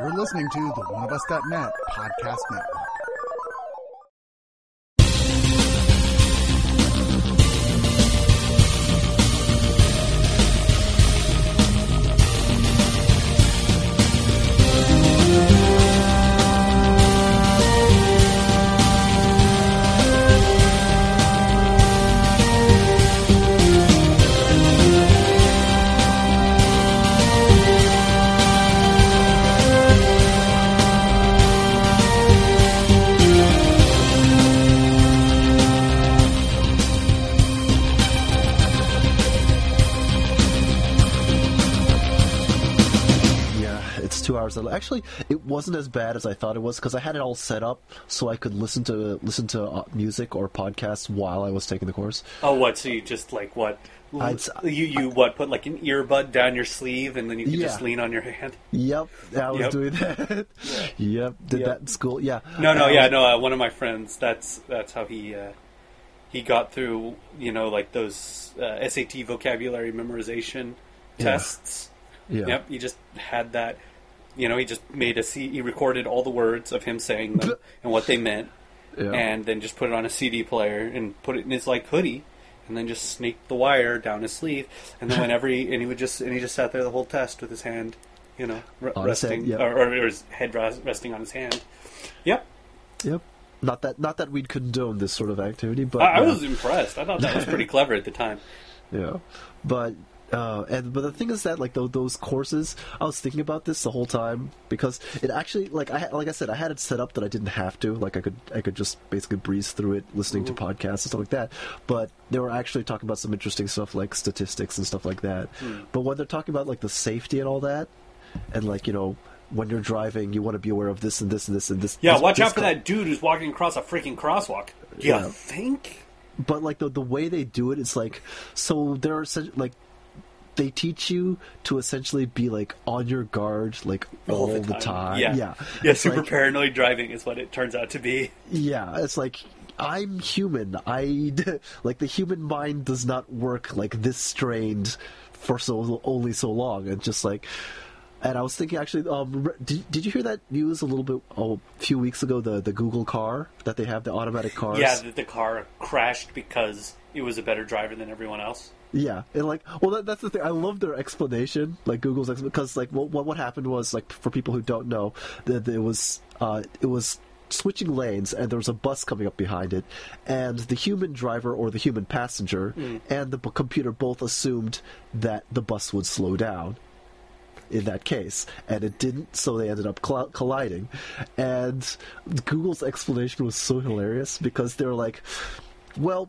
You're listening to the OneOfUs.net podcast network. Actually, it wasn't as bad as I thought it was because I had it all set up so I could listen to music or podcasts while I was taking the course. Oh, what? So you just like what? You put like an earbud down your sleeve and then you could just lean on your hand? Yep, I was doing that. Did that in school. Yeah. No. One of my friends. That's how he got through. Like those SAT vocabulary memorization tests. Yeah. Yep. He just had that. He just made he recorded all the words of him saying them and what they meant, and then just put it on a CD player and put it in his hoodie, and then just snaked the wire down his sleeve, and then he just sat there the whole test with his hand, resting or his head resting on his hand. Yep. Not that we'd condone this sort of activity, but I was impressed. I thought that was pretty clever at the time. Yeah, but the thing is that those courses, I was thinking about this the whole time because it actually like I said I had it set up that I didn't have to, like I could just basically breeze through it listening to podcasts and stuff like that. But they were actually talking about some interesting stuff like statistics and stuff like that. But when they're talking about the safety and all that, and when you're driving, you want to be aware of this and this and this and this. Yeah, watch out for that dude who's walking across a freaking crosswalk. You think? But the way they do it, it's so they're they teach you to essentially be on your guard all the time. Yeah, super paranoid driving is what it turns out to be. Yeah, it's I'm human. The human mind does not work this strained for only so long, and just and I was thinking, actually, did you hear that news a few weeks ago? The Google car that they have, the automatic cars. Yeah, the car crashed because it was a better driver than everyone else. Yeah, and that's the thing. I love their explanation, Google's because what happened was for people who don't know, that it was switching lanes, and there was a bus coming up behind it, and the human driver or the human passenger and the computer both assumed that the bus would slow down in that case, and it didn't, so they ended up colliding. And Google's explanation was so hilarious because they're well,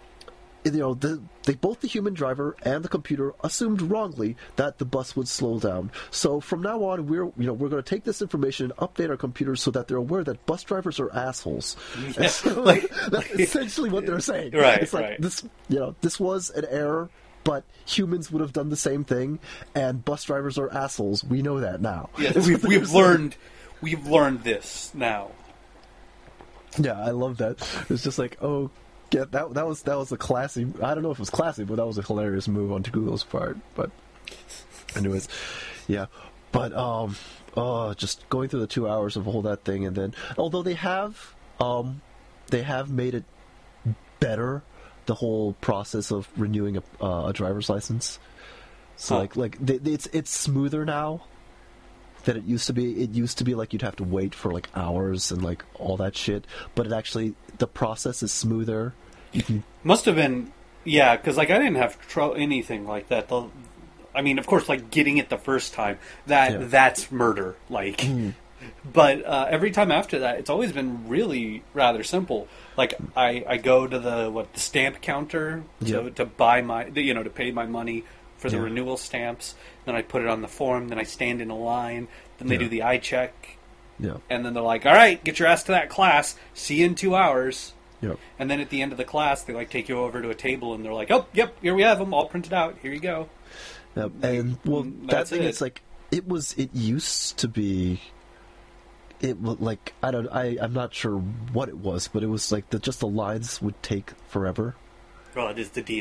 both the human driver and the computer assumed wrongly that the bus would slow down. So from now on, we're going to take this information and update our computers so that they're aware that bus drivers are assholes. Yeah. So, that's essentially what they're saying. Right. It's this. This was an error, but humans would have done the same thing, and bus drivers are assholes. We know that now. Yes, we've learned this now. Yeah, I love that. It's just yeah, that was a classy. I don't know if it was classy, but that was a hilarious move on Google's part. But, anyways, yeah. But just going through the 2 hours of all that thing, and then although they have made it better, the whole process of renewing a driver's license. So it's smoother now than it used to be. It used to be you'd have to wait for hours and all that shit. But the process is smoother. Must have been, yeah, because I didn't have anything like that. I mean, of course, getting it the first time, that's murder. But every time after that, it's always been really rather simple. I go to the stamp counter to buy my, to pay my money for the renewal stamps. Then I put it on the form. Then I stand in a line. Then they do the eye check. Yeah. And then they're like, all right, get your ass to that class. See you in 2 hours. Yep. And then at the end of the class, they take you over to a table and they're like, oh, yep, here we have them all printed out. Here you go. Yep. And that thing, it's it used to be. It was I'm not sure what it was, but it was just the lines would take forever. Well, it is the DMV.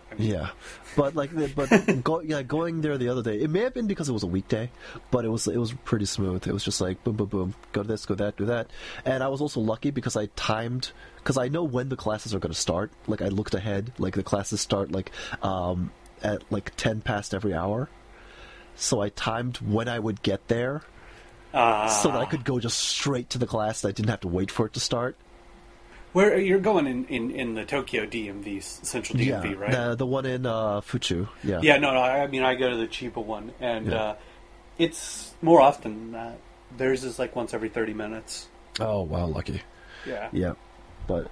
I mean, Yeah, but going there the other day, it may have been because it was a weekday, but it was pretty smooth. It was just like boom, boom, boom, go to this, go that, do that, and I was also lucky because I timed, because I know when the classes are going to start. Like I looked ahead, like the classes start at like 10 past every hour, so I timed when I would get there, so that I could go just straight to the class. And I didn't have to wait for it to start. Where you're going in the Tokyo DMV, Central DMV, right? The one in Fuchu. Yeah. Yeah, no, I mean I go to the Chiba one, and it's more often than that. Theirs is like once every 30 minutes. Oh wow, lucky. Yeah. Yeah, but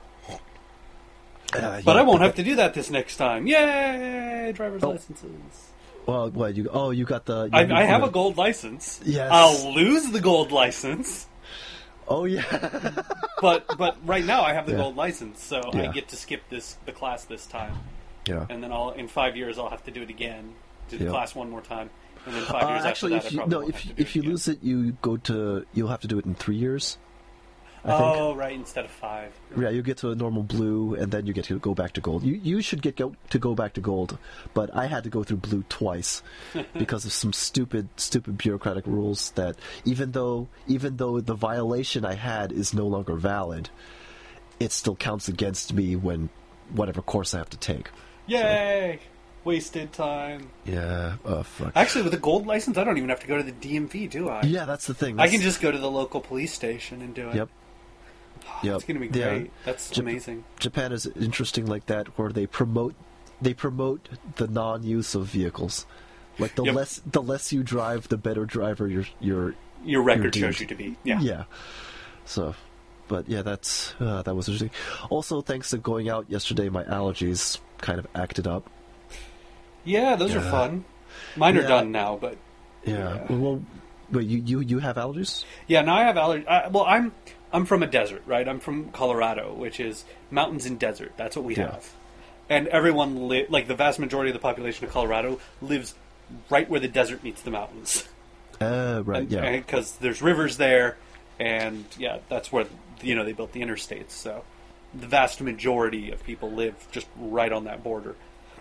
I won't have to do that this next time. Yay! Driver's licenses. Well, what you got the? I have a gold license. Yes. I'll lose the gold license. Oh yeah. but right now I have the Yeah. gold license, so I Yeah. get to skip the class this time, Yeah. and then in 5 years I'll have to do it again, do the Yeah. class one more time, and then 5 years Actually, after that I probably won't have to do if it you again. lose it, you'll have to do it in 3 years. I think. Oh, right, instead of 5. Yeah, you get to a normal blue, and then you get to go back to gold. You should to go back to gold, but I had to go through blue twice because of some stupid bureaucratic rules that even though the violation I had is no longer valid, it still counts against me when whatever course I have to take. Yay! Wasted time. Yeah. Oh fuck. Actually, with a gold license, I don't even have to go to the DMV, do I? Yeah, that's the thing. I can just go to the local police station and do it. Yep. Yep. It's going to be Yeah. great. That's amazing. Japan is interesting like that, where they promote the non-use of vehicles. Like the Yep. less you drive, the better driver your Your record you're shows you deemed. to be. Yeah. Yeah. So, but yeah, that was interesting. Also, thanks to going out yesterday, my allergies kind of acted up. Yeah, those are fun. Mine are Yeah. done now, but Yeah. Well, wait, you have allergies? yeah, now I have allergies. Well, I'm from a desert, right? I'm from Colorado, which is mountains and desert. That's what we Yeah. have. And everyone like the vast majority of the population of Colorado lives right where the desert meets the mountains. Right. Yeah. Because there's rivers there, and yeah, that's where they built the interstates. So the vast majority of people live just right on that border.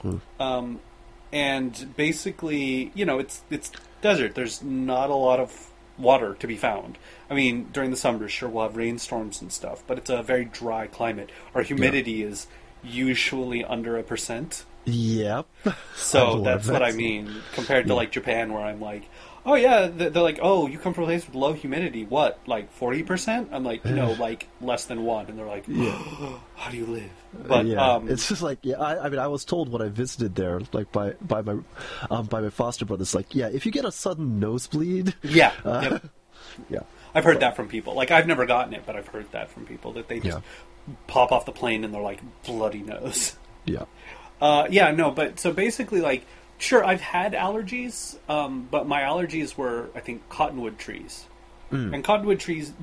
And basically, it's desert. There's not a lot of water to be found. I mean, during the summers, sure, we'll have rainstorms and stuff, but it's a very dry climate. Our humidity is usually under 1%. Yep. So that's what I mean, compared to like Japan, where I'm like, oh yeah, they're like, oh, you come from a place with low humidity, what, like 40%? I'm like, no, like less than 1, and they're like, how do you live? But it's just like I mean, I was told when I visited there, like by my foster brothers, like if you get a sudden nosebleed, yeah, yeah, I've heard that from people. Like I've never gotten it, but I've heard that from people that they just pop off the plane and they're like bloody nose. yeah, But so basically, like, sure, I've had allergies, but my allergies were, I think, cottonwood trees. And cottonwood trees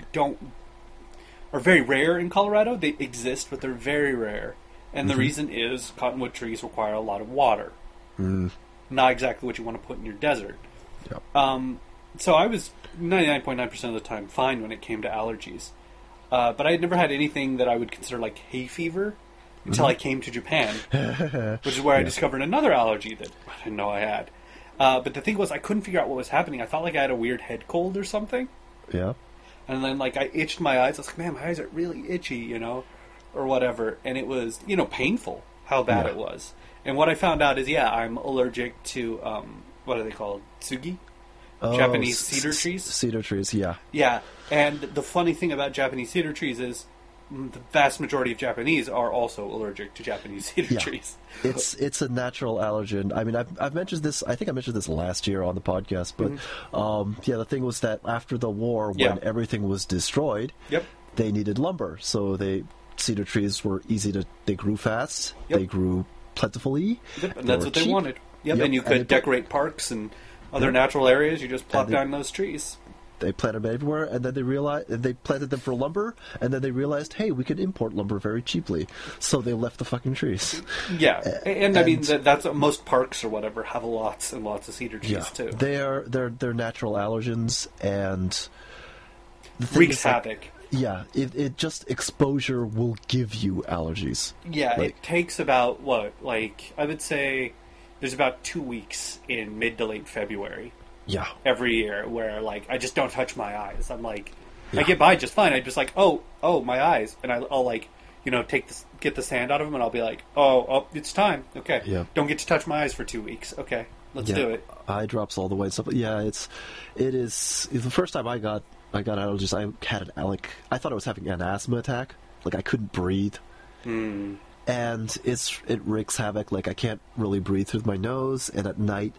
are very rare in Colorado. They exist, but they're very rare. And the reason is cottonwood trees require a lot of water. Not exactly what you want to put in your desert. yeah. So I was 99.9% of the time fine when it came to allergies. But I had never had anything that I would consider like hay fever until I came to Japan, which is where I discovered another allergy that I didn't know I had. But the thing was, I couldn't figure out what was happening. I felt like I had a weird head cold or something. Yeah. And then, like, I itched my eyes. I was like, man, my eyes are really itchy, or whatever. And it was, painful how bad it was. And what I found out is, I'm allergic to, what are they called? Tsugi? Japanese cedar trees? Cedar trees, yeah. Yeah. And the funny thing about Japanese cedar trees is the vast majority of Japanese are also allergic to Japanese cedar trees. It's a natural allergen. I mean, I've mentioned this. I think I mentioned this last year on the podcast. But the thing was that after the war, when everything was destroyed, they needed lumber. So cedar trees were easy to. They grew fast. They grew plentifully. Yep, and that's what they cheap. wanted. And you could decorate parks and other natural areas. You just plop down those trees. They planted them everywhere, and then they planted them for lumber, and then they realized, hey, we can import lumber very cheaply. So they left the fucking trees. Yeah, and I mean that's most parks or whatever have lots and lots of cedar trees too. They're natural allergens, and wreaks havoc. it just exposure will give you allergies. Yeah, Like- it takes about, I would say there's about 2 weeks in mid to late February Yeah. every year where, like, I just don't touch my eyes. I'm like, Yeah. I get by just fine. I just like, oh, my eyes. And I'll like, get the sand out of them and I'll be like, oh, it's time. Okay. Yeah. Don't get to touch my eyes for 2 weeks. Okay. Let's Yeah, do it. eye drops all the way and stuff. Yeah, it is. The first time I got allergies, I thought I was having an asthma attack. Like I couldn't breathe, and it wreaks havoc. Like I can't really breathe through my nose, and at night,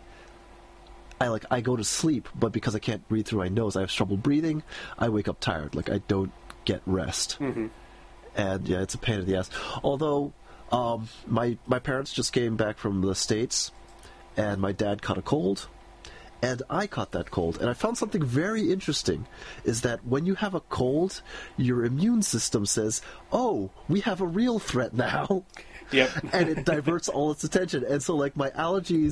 I go to sleep, but because I can't breathe through my nose, I have trouble breathing. I wake up tired. Like I don't get rest, and yeah, it's a pain in the ass. Although my parents just came back from the States. And my dad caught a cold, and I caught that cold. And I found something very interesting, is that when you have a cold, your immune system says, oh, we have a real threat now. Yep. And it diverts all its attention. And so, like, my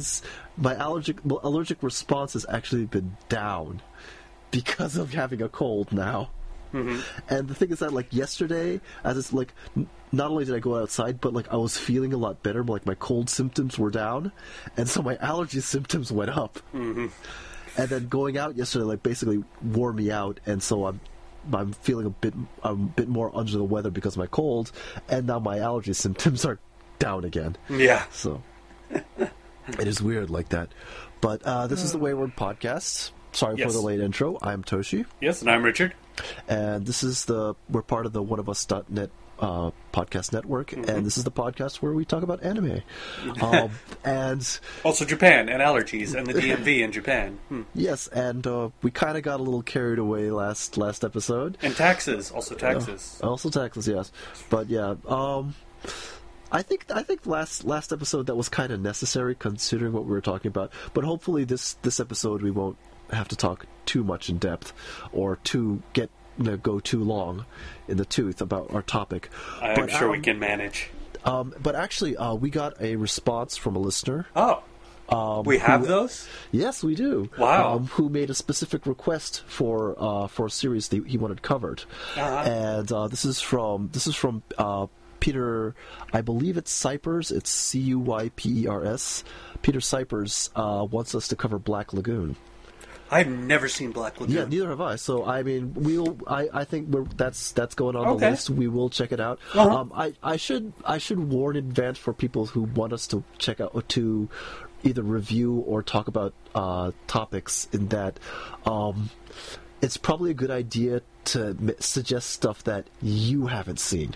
allergic response has actually been down because of having a cold now. And the thing is that, like, yesterday, as it's like, not only did I go outside, but like I was feeling a lot better. Like my cold symptoms were down, and so my allergy symptoms went up. And then going out yesterday, like, basically wore me out, and so I'm feeling a bit more under the weather because of my cold, and now my allergy symptoms are down again. Yeah. So it is weird like that. But this is the Wayward Podcast. Sorry for Yes. the late intro. I'm Toshi. Yes, and I'm Richard. And this is we're part of the oneofus.net podcast network, and this is the podcast where we talk about anime. And Also Japan and allergies and the DMV in Japan. yes, and we kind of got a little carried away last episode. And taxes. Also taxes. Also taxes, yes. But yeah, I think last episode that was kind of necessary considering what we were talking about. But hopefully this episode we won't have to talk too much in depth or go too long in the tooth about our topic. I'm sure we can manage. But actually, we got a response from a listener. Oh. We have those? Yes, we do. Wow. Who made a specific request for a series that he wanted covered, and this is from Peter. I believe it's Cypers. It's Cuypers. Peter Cypers wants us to cover Black Lagoon. I've never seen Black Lagoon. Yeah, neither have I. So I mean, I think that's going on the Okay. list. We will check it out. I should warn in advance for people who want us to check out to either review or talk about topics. In that, it's probably a good idea to suggest stuff that you haven't seen.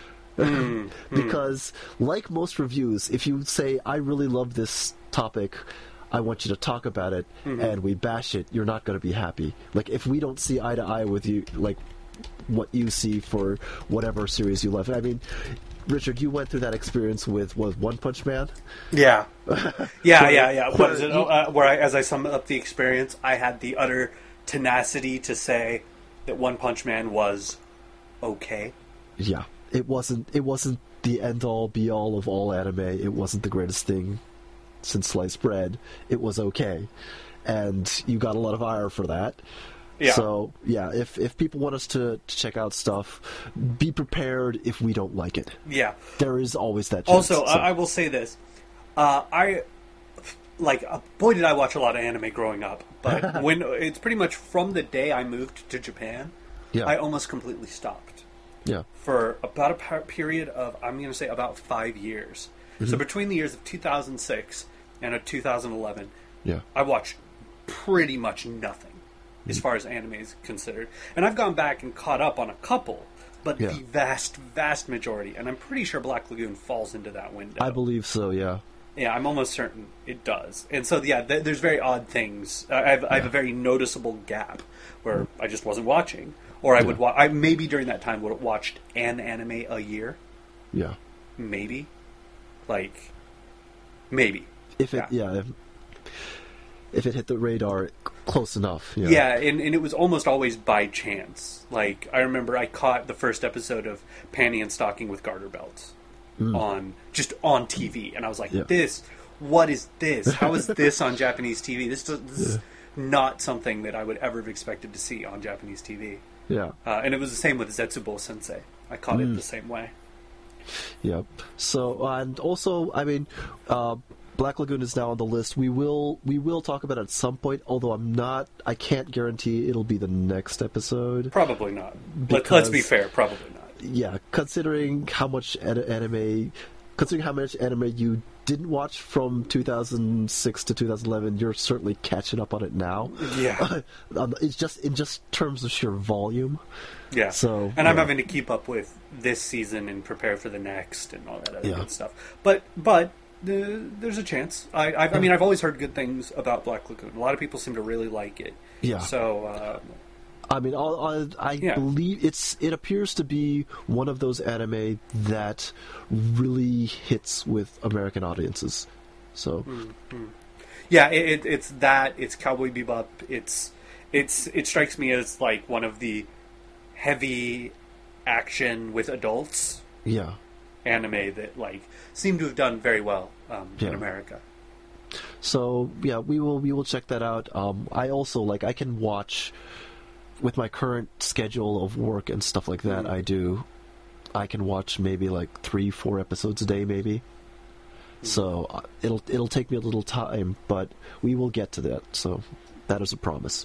Because, like most reviews, if you say, I really love this topic, I want you to talk about it, and we bash it, you're not going to be happy. Like, if we don't see eye to eye with you, like, what you see for whatever series you love. I mean, Richard, you went through that experience with One Punch Man? Yeah. Yeah. What is it? Where as I sum up the experience, I had the utter tenacity to say that One Punch Man was okay. Yeah. It wasn't the end-all, be-all of all anime. It wasn't the greatest thing since sliced bread. It was okay. And you got a lot of ire for that. Yeah. So, yeah, if people want us to check out stuff, be prepared if we don't like it. Yeah. There is always that chance. Also, I will say this. Boy, did I watch a lot of anime growing up. But when it's pretty much from the day I moved to Japan, Yeah. I almost completely stopped. Yeah. For about a period of, I'm going to say, about 5 years. So between the years of 2006 and of 2011, Yeah. I watched pretty much nothing as far as anime is considered. And I've gone back and caught up on a couple, but Yeah. the vast, vast majority, and I'm pretty sure Black Lagoon falls into that window. I believe so, yeah. Yeah, I'm almost certain it does. And so, yeah, there's very odd things. I have a very noticeable gap where I just wasn't watching. Or I would watch. I maybe during that time would have watched an anime a year. Yeah. Maybe. Maybe. If it if it hit the radar close enough. Yeah. Yeah, and it was almost always by chance. Like, I remember I caught the first episode of Panty and Stocking with Garter Belts on TV, and I was like, Yeah. what is this? How is this on Japanese TV? This is not something that I would ever have expected to see on Japanese TV. Yeah. And it was the same with Zetsubo Sensei. I caught it the same way. Yep. So, and also, I mean, Black Lagoon is now on the list. We will talk about it at some point. Although I can't guarantee it'll be the next episode. Probably not. Because- Let's be fair. Probably not. Yeah, considering how much anime you didn't watch from 2006 to 2011, you're certainly catching up on it now. Yeah. It's just in just terms of sheer volume. Yeah. So, and I'm yeah. having to keep up with this season and prepare for the next and all that other Yeah. good stuff. But there's a chance. I mean, I've always heard good things about Black Lagoon. A lot of people seem to really like it. Yeah. So. I mean, I Yeah. believe it appears to be one of those anime that really hits with American audiences. So, Yeah, it's that. It's Cowboy Bebop. It strikes me as like one of the heavy action with adults yeah. anime that like seem to have done very well in Yeah. America. So yeah, we will check that out. I also I can watch with my current schedule of work and stuff like that. I can watch maybe 3-4 episodes a day, maybe. So it'll take me a little time, but we will get to that. So that is a promise.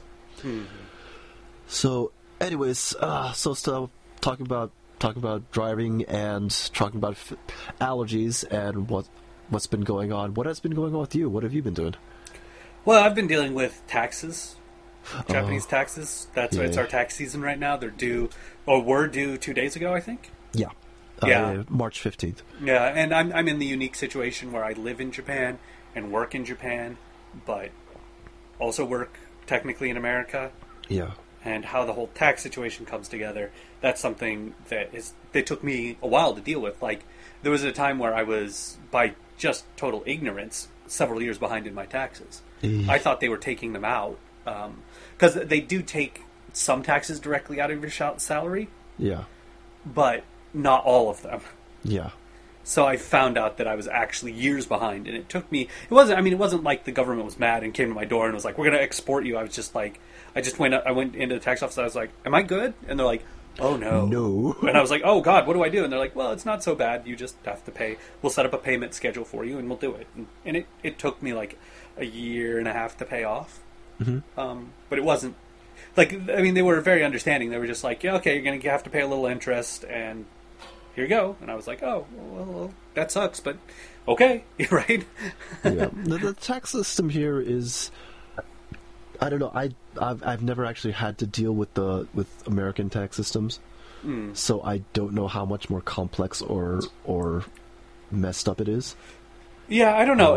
So, anyways, so talking about driving and talking about allergies and what's been going on. What has been going on with you? What have you been doing? Well, I've been dealing with taxes, Japanese taxes. It's yeah. our tax season right now. They're due, or were due 2 days ago, I think. Yeah. Yeah. March 15th. Yeah, and I'm in the unique situation where I live in Japan and work in Japan, but also work technically in America. Yeah. And how the whole tax situation comes together, that's something that took me a while to deal with. Like, there was a time where I was, by just total ignorance, several years behind in my taxes. I thought they were taking them out, because they do take some taxes directly out of your salary, Yeah. but not all of them. Yeah. So I found out that I was actually years behind, and it took me. It wasn't like the government was mad and came to my door and was like, "We're going to export you." I was just like, I went into the tax office. I was like, "Am I good?" And they're like, "Oh no, No." And I was like, "Oh God, what do I do?" And they're like, "Well, it's not so bad. You just have to pay. We'll set up a payment schedule for you, and we'll do it." And it took me like a year and a half to pay off. But it wasn't they were very understanding. They were just like, "Yeah, okay, you're going to have to pay a little interest, and here you go." And I was like, "Oh, well, that sucks, but okay," right? Yeah. The tax system here is, I don't know. I've never actually had to deal with American tax systems, so I don't know how much more complex or messed up it is. Yeah, I don't know.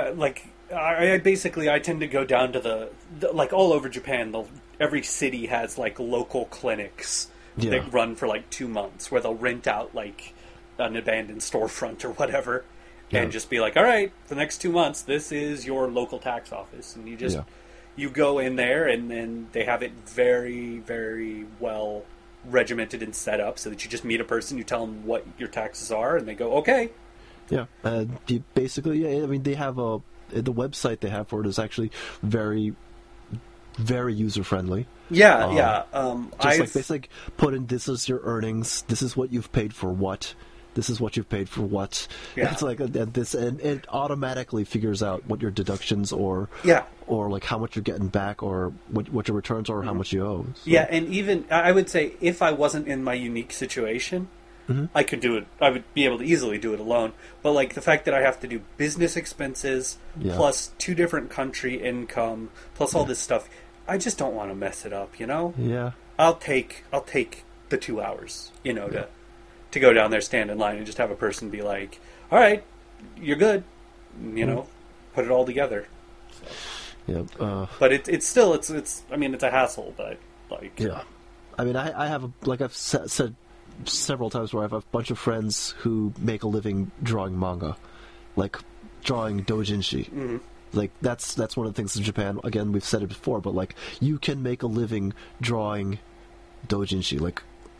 I basically tend to go down to the all over Japan. Every city has local clinics that run for 2 months, where they'll rent out an abandoned storefront or whatever, and just be like, "All right, for the next 2 months, this is your local tax office," and you go in there, and then they have it very, very well regimented and set up so that you just meet a person, you tell them what your taxes are, and they go, "Okay." Yeah, basically, yeah. I mean, they have the website they have for it is actually very, very user friendly. Yeah. Just put in, this is your earnings, this is what you've paid for what, this is what you've paid for what. Yeah. It's and it automatically figures out what your deductions or how much you're getting back, or what your returns are, or how much you owe. So. Yeah, and even I would say if I wasn't in my unique situation, I could do it. I would be able to easily do it alone. But the fact that I have to do business expenses plus 2 different country income plus all this stuff, I just don't want to mess it up. Yeah. I'll take the 2 hours. To go down there, stand in line, and just have a person be like, "All right, you're good." Put it all together. So. Yeah. But it's still it's I mean, it's a hassle, but yeah. I mean, I have like I've said several times, where I have a bunch of friends who make a living drawing manga, drawing doujinshi. Mm-hmm. That's one of the things in Japan. Again, we've said it before, but you can make a living drawing doujinshi.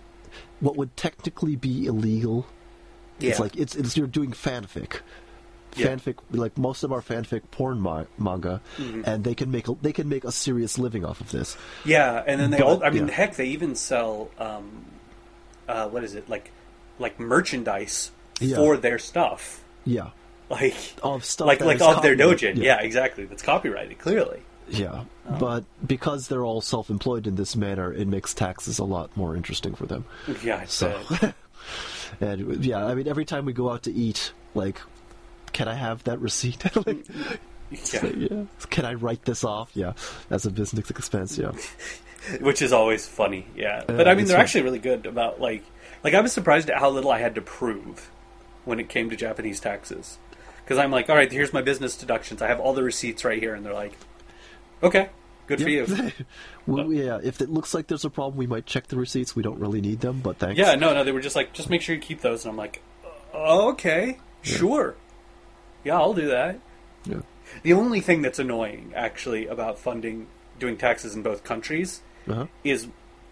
What would technically be illegal. Yeah. It's you're doing fanfic. Yeah. fanfic, like most of our fanfic porn manga, and they can make a serious living off of this. Yeah, and then But, heck, they even sell what is it, like merchandise Yeah. for their stuff, Yeah, like of stuff like that is of their copyrighted. dojin. Yeah, exactly. That's copyrighted, clearly. Yeah, but because they're all self-employed in this manner, it makes taxes a lot more interesting for them. Yeah, I So, bet. and yeah, I mean, every time we go out to eat, like, can I have that receipt? Like, Yeah. yeah. Can I write this off? Yeah, as a business expense. Yeah, Which is always funny. Yeah, but I mean, it's they're fun. actually really good about like I was surprised at how little I had to prove when it came to Japanese taxes, because I'm like, all right, here's my business deductions. I have all the receipts right here, and they're like, okay, good for you. Well, yeah. If it looks like there's a problem, we might check the receipts. We don't really need them, but thanks. Yeah, no, they were just like, just make sure you keep those, and I'm like, okay, sure, yeah, I'll do that. Yeah. The only thing that's annoying, actually, about doing taxes in both countries Uh-huh. is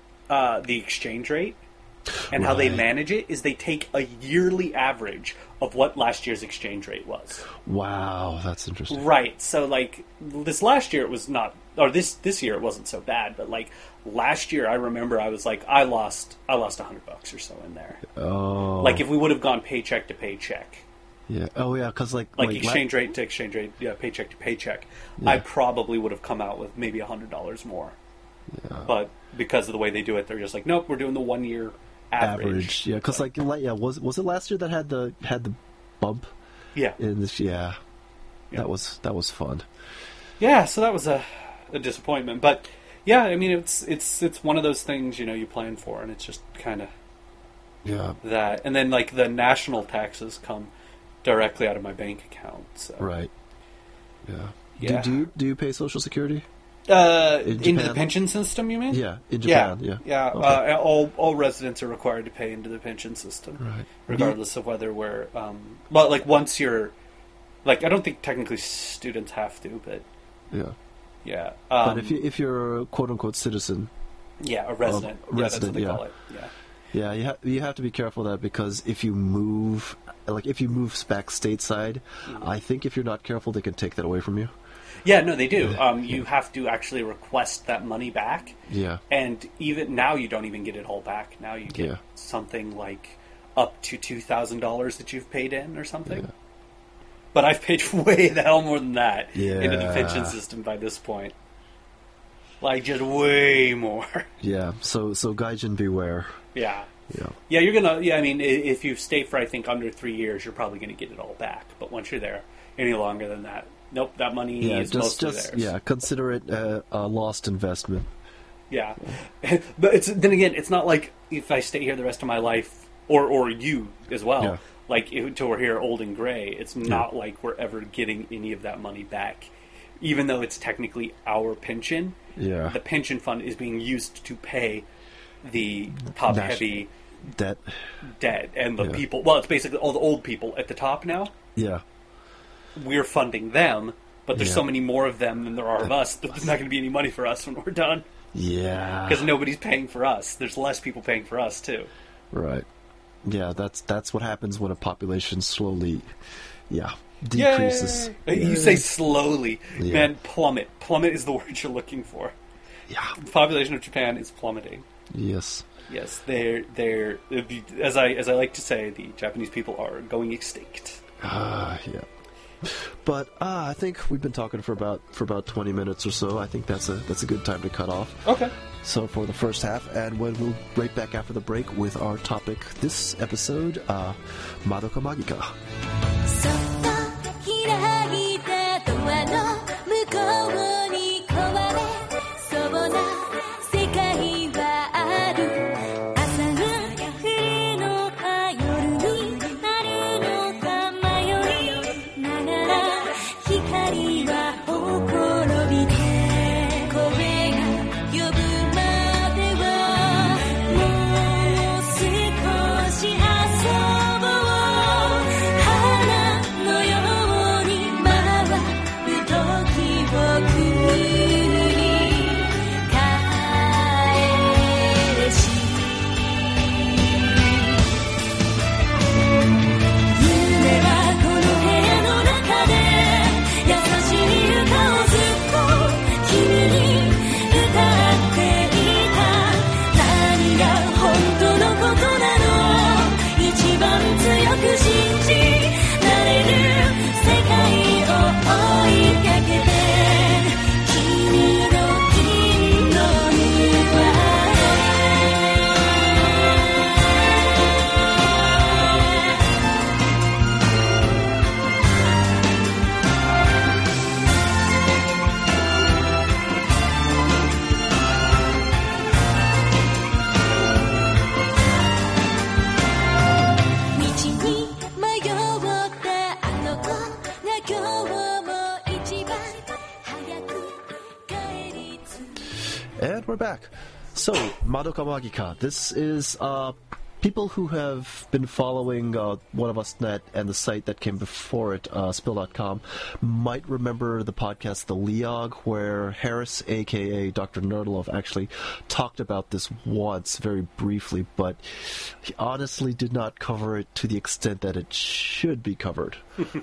the exchange rate. And how they Right. manage it is they take a yearly average of what last year's exchange rate was. Wow, that's interesting. Right. So, like, this last year it was not, or this year it wasn't so bad, but, like, last year I remember I was like, I lost $100 or so in there. Oh, Like, if we would have gone paycheck to paycheck, yeah. Oh, yeah. Because like exchange rate to exchange rate, yeah, paycheck to paycheck, I probably would have come out with maybe $100 more. Yeah. But because of the way they do it, they're just like, nope, we're doing the 1 year average. Yeah, because was it last year that had the bump Yeah. in this? Yeah, that was fun. Yeah, so that was a disappointment. But yeah, I mean, it's one of those things, you plan for, and it's just kind of Yeah, that. And then, like, the national taxes come directly out of my bank account. So. right. Yeah. Yeah. Do you pay Social Security? Into the Japan? pension system, you mean? Yeah, in Japan. Yeah. Yeah. Okay. All residents are required to pay into the pension system, Right. regardless of whether we're. Well, like, once you're, like, I don't think technically students have to, but Yeah. yeah. But if you're a quote unquote citizen, yeah, a resident, resident, that's what they yeah. call it. Yeah. yeah, you have to be careful of that because if you move back stateside, I think if you're not careful, they can take that away from you. Yeah, no, they do. You have to actually request that money back. Yeah. And even now, you don't even get it all back. Now you get Yeah. something like up to $2,000 that you've paid in or something. Yeah. But I've paid way the hell more than that into the Yeah. pension system by this point. Like, just way more. Yeah. So Gaijin beware. Yeah. Yeah. Yeah, you're gonna. Yeah, I mean, if you stay for, I think, under 3 years, you're probably gonna get it all back. But once you're there any longer than that, nope, that money Yeah. is Just mostly theirs. yeah. Consider it a lost investment. Yeah, but then again, it's not like if I stay here the rest of my life, or you as well. Yeah. Like until we're here old and gray, it's not like we're ever getting any of that money back, even though it's technically our pension. Yeah. The pension fund is being used to pay the top-heavy That. debt and the Yeah. people. Well, it's basically all the old people at the top now. Yeah. We're funding them, but there's Yeah. so many more of them than there are of us that there's not going to be any money for us when we're done. Yeah. Because nobody's paying for us. There's less people paying for us, too. Right. Yeah. That's what happens when a population slowly, decreases. Yay! You say slowly. Yeah. Man, plummet. Plummet is the word you're looking for. Yeah. The population of Japan is plummeting. Yes. Yes, they're as I like to say, the Japanese people are going extinct. Yeah. But I think we've been talking for about 20 minutes or so. I think that's a good time to cut off. Okay. So for the first half, and when we'll right back after the break with our topic this episode, Madoka Magica. そっと開いたドアの向こうに壊れそうな世界はある朝が降るのか夜になるのか迷いながら光はほころびて声が呼ぶまではもう少し遊ぼう花の And we're back. So, Madoka Magica. This is people who have been following One of Us Net and the site that came before it, Spill.com, might remember the podcast The Leog, where Harris, a.k.a. Dr. Nerdlove, actually talked about this once, very briefly, but he honestly did not cover it to the extent that it should be covered.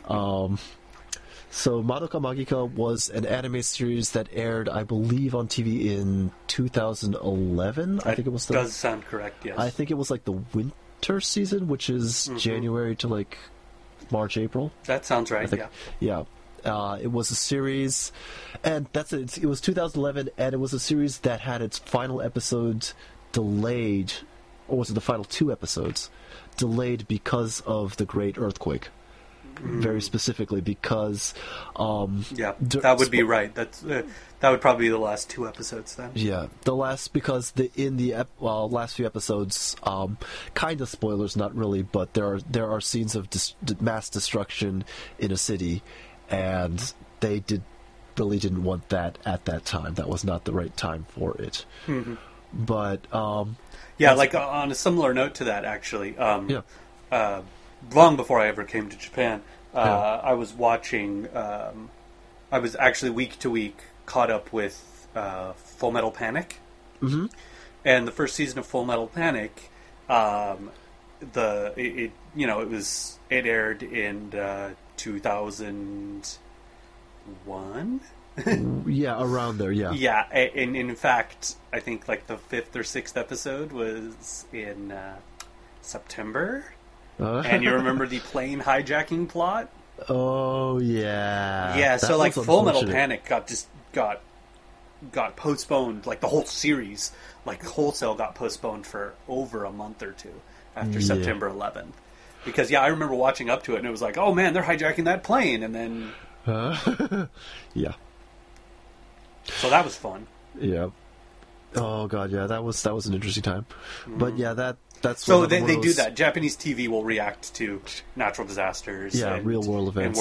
So Madoka Magica was an anime series that aired, I believe, on TV in 2011. I think it was. Does sound correct, yes. I think it was like the winter season, which is January to like March, April. That sounds right, Yeah. It was a series, and that's it. It was 2011, and it was a series that had its final episode delayed, or was it the final 2 episodes delayed because of the Great Earthquake? Very specifically, because that would be right. That would probably be the last 2 episodes then. Yeah, because in the last few episodes, kind of spoilers, not really, but there are scenes of mass destruction in a city, and they really didn't want that at that time. That was not the right time for it. Mm-hmm. But like on a similar note to that, actually. Long before I ever came to Japan, I was watching. I was actually week to week caught up with Full Metal Panic, and the first season of Full Metal Panic. It aired in 2001. Yeah, around there. Yeah. Yeah, and in fact, I think like the 5th or 6th episode was in September. And you remember the plane hijacking plot? Oh yeah. Yeah, so like Full Metal Panic got postponed, like the whole series, like wholesale got postponed for over a month or 2 after September 11th. Because I remember watching up to it and it was like, oh man, they're hijacking that plane, and then yeah. So that was fun. Yeah. Oh god, yeah, that was an interesting time. But yeah, that's so they do that. Japanese TV will react to natural disasters, real world events,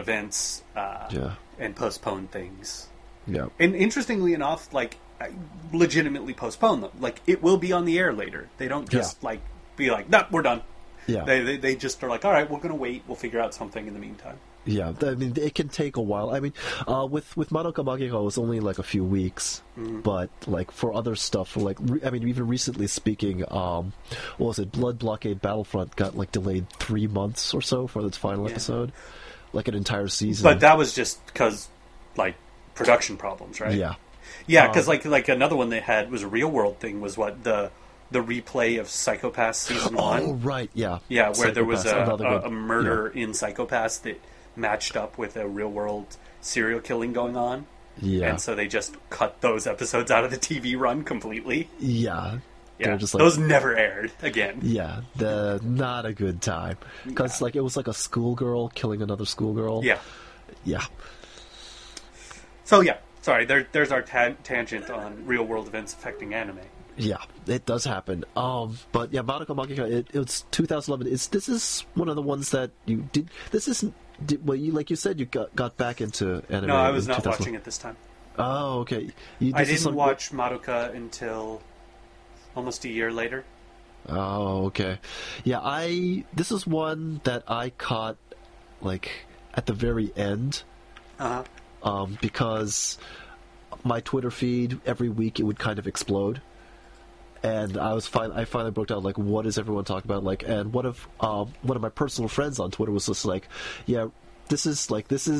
and postpone things. Yeah, and interestingly enough, like legitimately postpone them. Like it will be on the air later. They don't just like be like, "Nah, we're done." Yeah, they just are like, "All right, we're gonna wait. We'll figure out something in the meantime." Yeah, I mean, it can take a while. I mean, with Madoka Magica, it was only like a few weeks, but like for other stuff, even recently speaking, what was it? Blood Blockade Battlefront got like delayed 3 months or so for its final episode, like an entire season. But that was just because like production problems, right? Yeah, because like another one they had was a real world thing. Was what the replay of Psycho-Pass season 1? Oh right, yeah, where Psycho-Pass, there was a murder in Psycho-Pass that matched up with a real world serial killing going on. Yeah. And so they just cut those episodes out of the TV run completely. Yeah. Yeah. Just like, those never aired again. Yeah. Not a good time. Because it was like a schoolgirl killing another schoolgirl. Yeah. Yeah. So sorry, there's our tangent on real world events affecting anime. Yeah, it does happen. But yeah, Madoka Magica, it's 2011. This is one of the ones that you did. This isn't. Like you said, you got back into anime. No, I was not watching it this time. Oh, okay. I didn't watch Madoka until almost a year later. Oh, okay. Yeah, this is one that I caught like at the very end. Because my Twitter feed every week it would kind of explode. And I finally broke down like what is everyone talking about, like, and one of my personal friends on Twitter was just like, yeah, this is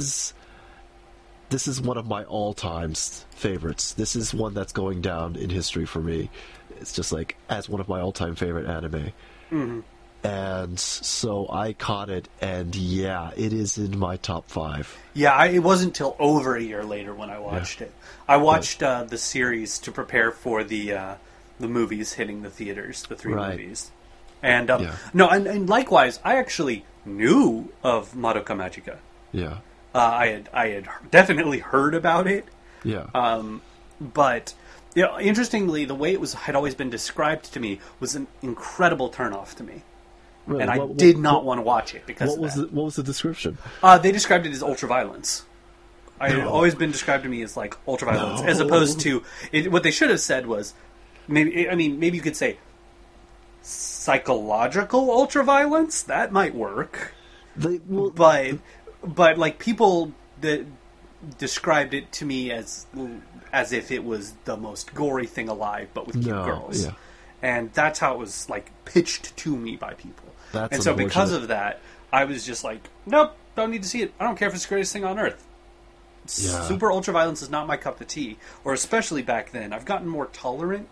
one of my all times favorites. This is one that's going down in history for me. It's just like as one of my all time favorite anime. Mm-hmm. And so I caught it, and yeah, it is in my top 5. Yeah, it wasn't till over a year later when I watched it. I watched the series to prepare for the movies hitting the theaters, the 3 movies. And and likewise, I actually knew of Madoka Magica. Yeah. I had definitely heard about it. Yeah. But interestingly, the way it had always been described to me was an incredible turnoff to me. Really? And I did not want to watch it because what was the description? They described it as ultraviolence. I've always been described to me as like ultraviolence, as opposed to what they should have said was maybe. I mean, maybe you could say psychological ultraviolence. That might work. But like people that described it to me as if it was the most gory thing alive, but with cute girls. Yeah. And that's how it was like pitched to me by people. And so because of that, I was just like, nope, don't need to see it. I don't care if it's the greatest thing on earth. Yeah. Super ultraviolence is not my cup of tea, or especially back then. I've gotten more tolerant,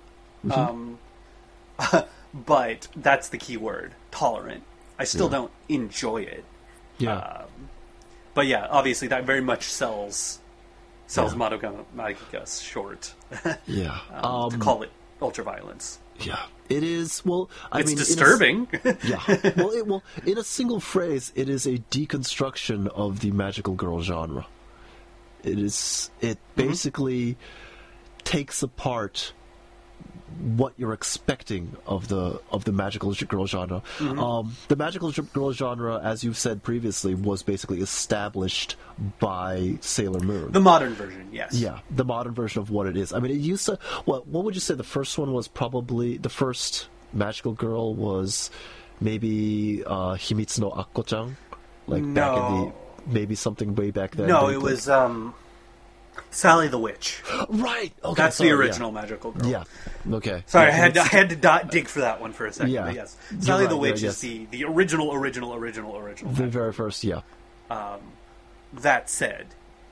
but that's the key word, tolerant. I still don't enjoy it. Yeah. But yeah, obviously that very much sells Madoka Magica short. Yeah. To call it ultraviolence. Yeah. It is, well, It's disturbing. Yeah. Well, in a single phrase, it is a deconstruction of the magical girl genre. It basically takes apart what you're expecting of the magical girl genre. The magical girl genre, as you've said previously, was basically established by Sailor Moon. The modern version, yes. Yeah, the modern version of what it is. I mean, it used to. What would you say the first one was? Probably the first magical girl was maybe Himitsu no Akko-chan, back in the maybe something way back then. No, it was Sally the Witch. Right. Okay, That's the original magical girl. Yeah. Okay. Sorry, I had to dig for that one for a second. Yeah. But yes, Sally the right, Witch yes. is the original. The very first, yeah. That said,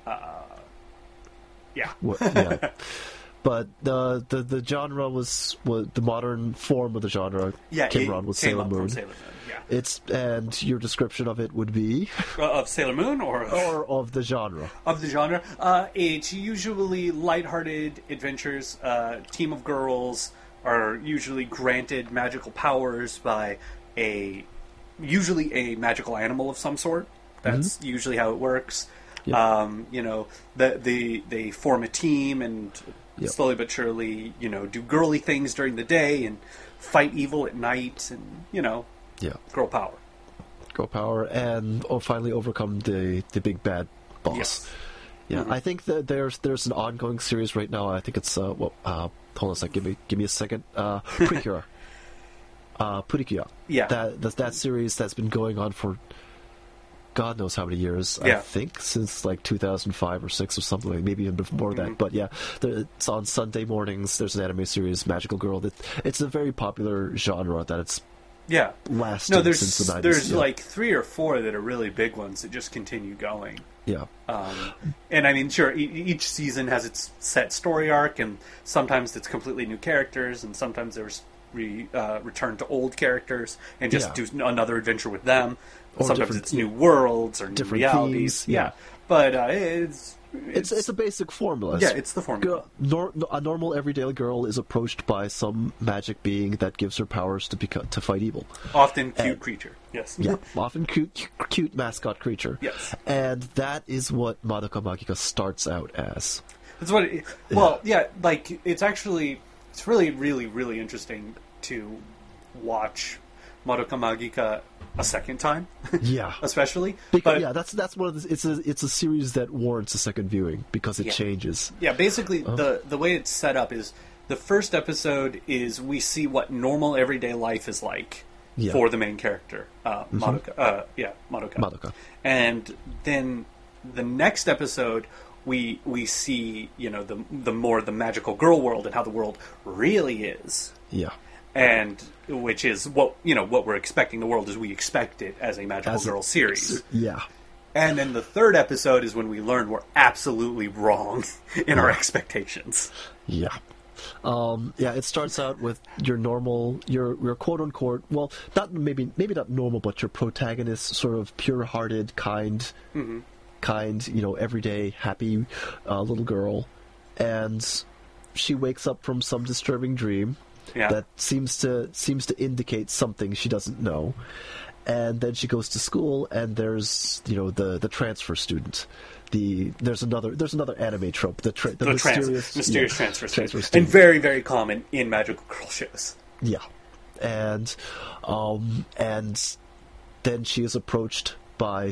yeah. Yeah. But the genre was the modern form of the genre came around with Sailor Moon. From Sailor Moon. Yeah. And your description of it would be Of Sailor Moon or of the genre. Of the genre, it's usually lighthearted adventures. Team of girls are usually granted magical powers by usually a magical animal of some sort. That's usually how it works. Yep. They form a team and slowly but surely, do girly things during the day and fight evil at night, and girl power. Girl power, and finally overcome the big bad boss. Yes. Yeah, I think that there's an ongoing series right now. I think it's hold on a second. Give me a second. Purikura. Purikura. Yeah. That series that's been going on for God knows how many years. Yeah. I think since like 2005 or 6 or something, like maybe even before that. But yeah, it's on Sunday mornings. There's an anime series, Magical Girl. It's a very popular genre that it's lasted since the 90s. There's like 3 or 4 that are really big ones that just continue going. Yeah. And I mean, sure, each season has its set story arc, and sometimes it's completely new characters, and sometimes there's return to old characters and just do another adventure with them. Or sometimes it's new worlds or new different realities. themes, yeah. But it's a basic formula. Yeah, it's the formula. A normal everyday girl is approached by some magic being that gives her powers to fight evil. Often cute creature. Yes. Yeah, often cute mascot creature. Yes. And that is what Madoka Magica starts out as. That's what like it's really, really, really interesting to watch Madoka Magica a second time. Yeah. Especially. That's one of the, it's a series that warrants a second viewing because it changes. Yeah, basically the way it's set up is the first episode is we see what normal everyday life is like for the main character, Madoka. Madoka. And then the next episode we see, the magical girl world and how the world really is. Yeah. And which is what we're expecting the world as we expect it as a magical girl series. Yeah. And then the third episode is when we learn we're absolutely wrong in our expectations. Yeah. It starts out with your normal, your quote unquote, well, not maybe not normal, but your protagonist, sort of pure-hearted, kind, everyday happy little girl, and she wakes up from some disturbing dream. Yeah. That seems to indicate something she doesn't know, and then she goes to school, and there's the transfer student. There's another anime trope. The mysterious transfer student, student. And very, very common in magical girl shows. Yeah, and then she is approached by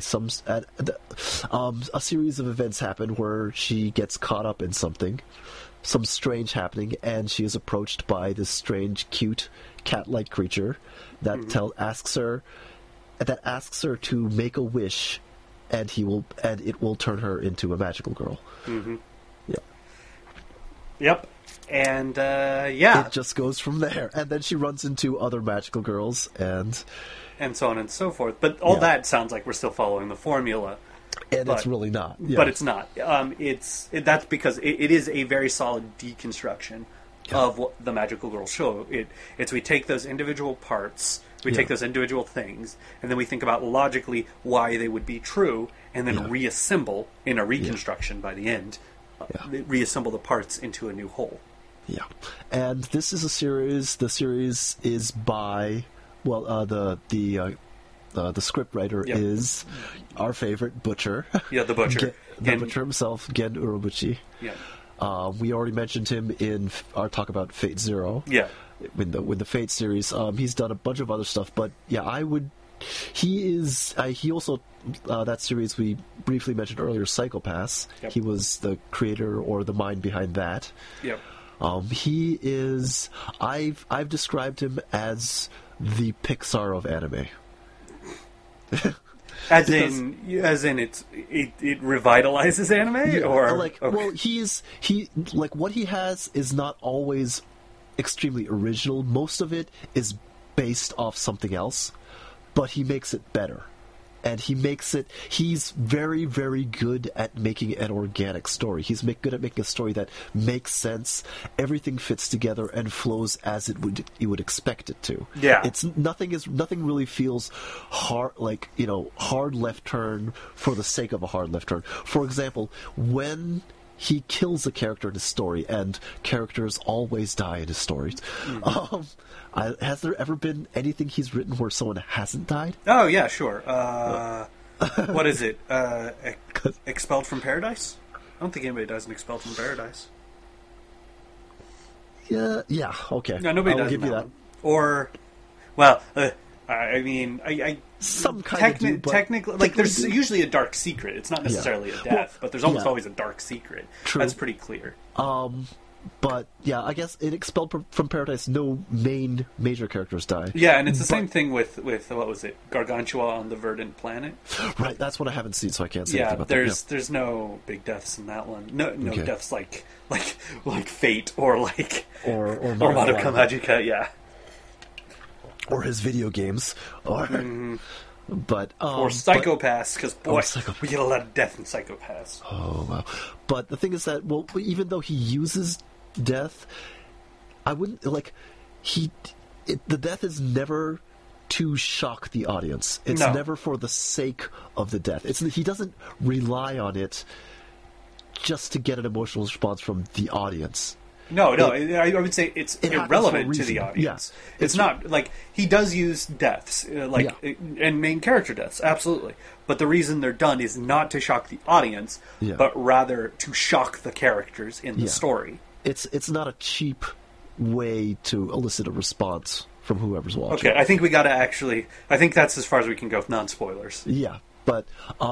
a series of events happen where she gets caught up in something, some strange happening, and she is approached by this strange, cute, cat-like creature that asks her to make a wish, and it will turn her into a magical girl. Mm-hmm. Yeah. Yep. And yeah, it just goes from there, and then she runs into other magical girls, and so on and so forth. But all that sounds like we're still following the formula. And it's really not. Yeah. But it's not. That's because it is a very solid deconstruction of what the Magical Girl show. It's we take those individual parts, we take those individual things, and then we think about logically why they would be true, and then reassemble in a reconstruction by the end. Reassemble the parts into a new whole. Yeah. And this is a series. The series is by, the scriptwriter is our favorite Butcher. Yeah, the Butcher. The Butcher himself, Gen Urobuchi. Yeah. We already mentioned him in our talk about Fate Zero. Yeah. With the Fate series. He's done a bunch of other stuff, but he also, that series we briefly mentioned earlier, Psycho-Pass. Yep. He was the creator or the mind behind that. Yep. He is, I've described him as the Pixar of anime. As in it revitalizes anime, or what he has is not always extremely original. Most of it is based off something else, but he makes it better. And he's very, very good at making an organic story. He's good at making a story that makes sense, everything fits together and flows as you would expect it to. Yeah. Nothing really feels hard, hard left turn for the sake of a hard left turn. For example, when he kills a character in his story, and characters always die in his stories. Has there ever been anything he's written where someone hasn't died? Oh, yeah, sure. What is it? Expelled from Paradise? I don't think anybody dies in Expelled from Paradise. Yeah, okay. No, nobody I'll does give in you that that. one. Or, well, I mean, some kind of do, but technically, like, there's usually a dark secret. It's not necessarily a death, but there's almost always a dark secret. True. That's pretty clear. But yeah, I guess in Expelled from Paradise, no major characters die. Yeah, and it's the same thing with what was it, Gargantua on the Verdant Planet? Right, that's what I haven't seen, so I can't say anything about that. There's no big deaths in that one. No deaths like Fate or like or Madoka Magica, yeah. Or his video games, or but or Psycho-Pass, because boy, we get a lot of death in Psycho-Pass. Oh wow! But the thing is that even though he uses death, I wouldn't the death is never to shock the audience. It's never for the sake of the death. He doesn't rely on it just to get an emotional response from the audience. No, I would say it's irrelevant to the audience. Yeah, it's not like he does use deaths, and main character deaths, absolutely. But the reason they're done is not to shock the audience, but rather to shock the characters in the story. It's not a cheap way to elicit a response from whoever's watching. Okay, I think we got to actually. I think that's as far as we can go with non-spoilers. Yeah, but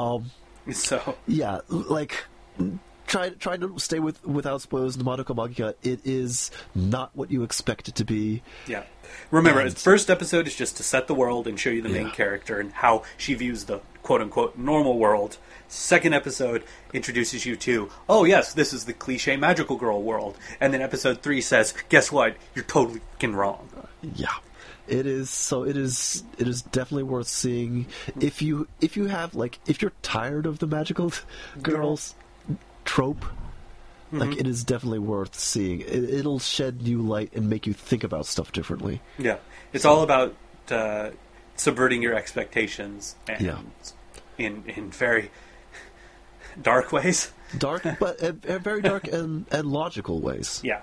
so yeah, like. Try to stay without spoilers. The Madoka Magica, it is not what you expect it to be. Yeah. Remember, the first episode is just to set the world and show you the main character and how she views the quote-unquote normal world. Second episode introduces you to, oh yes, this is the cliche magical girl world. And then episode 3 says, guess what? You're totally fucking wrong. Yeah. It is definitely worth seeing. If you have, if you're tired of the magical girls trope, it is definitely worth seeing. It'll shed new light and make you think about stuff differently. Yeah, it's all about subverting your expectations and in very dark ways. Dark, but very dark and logical ways. Yeah.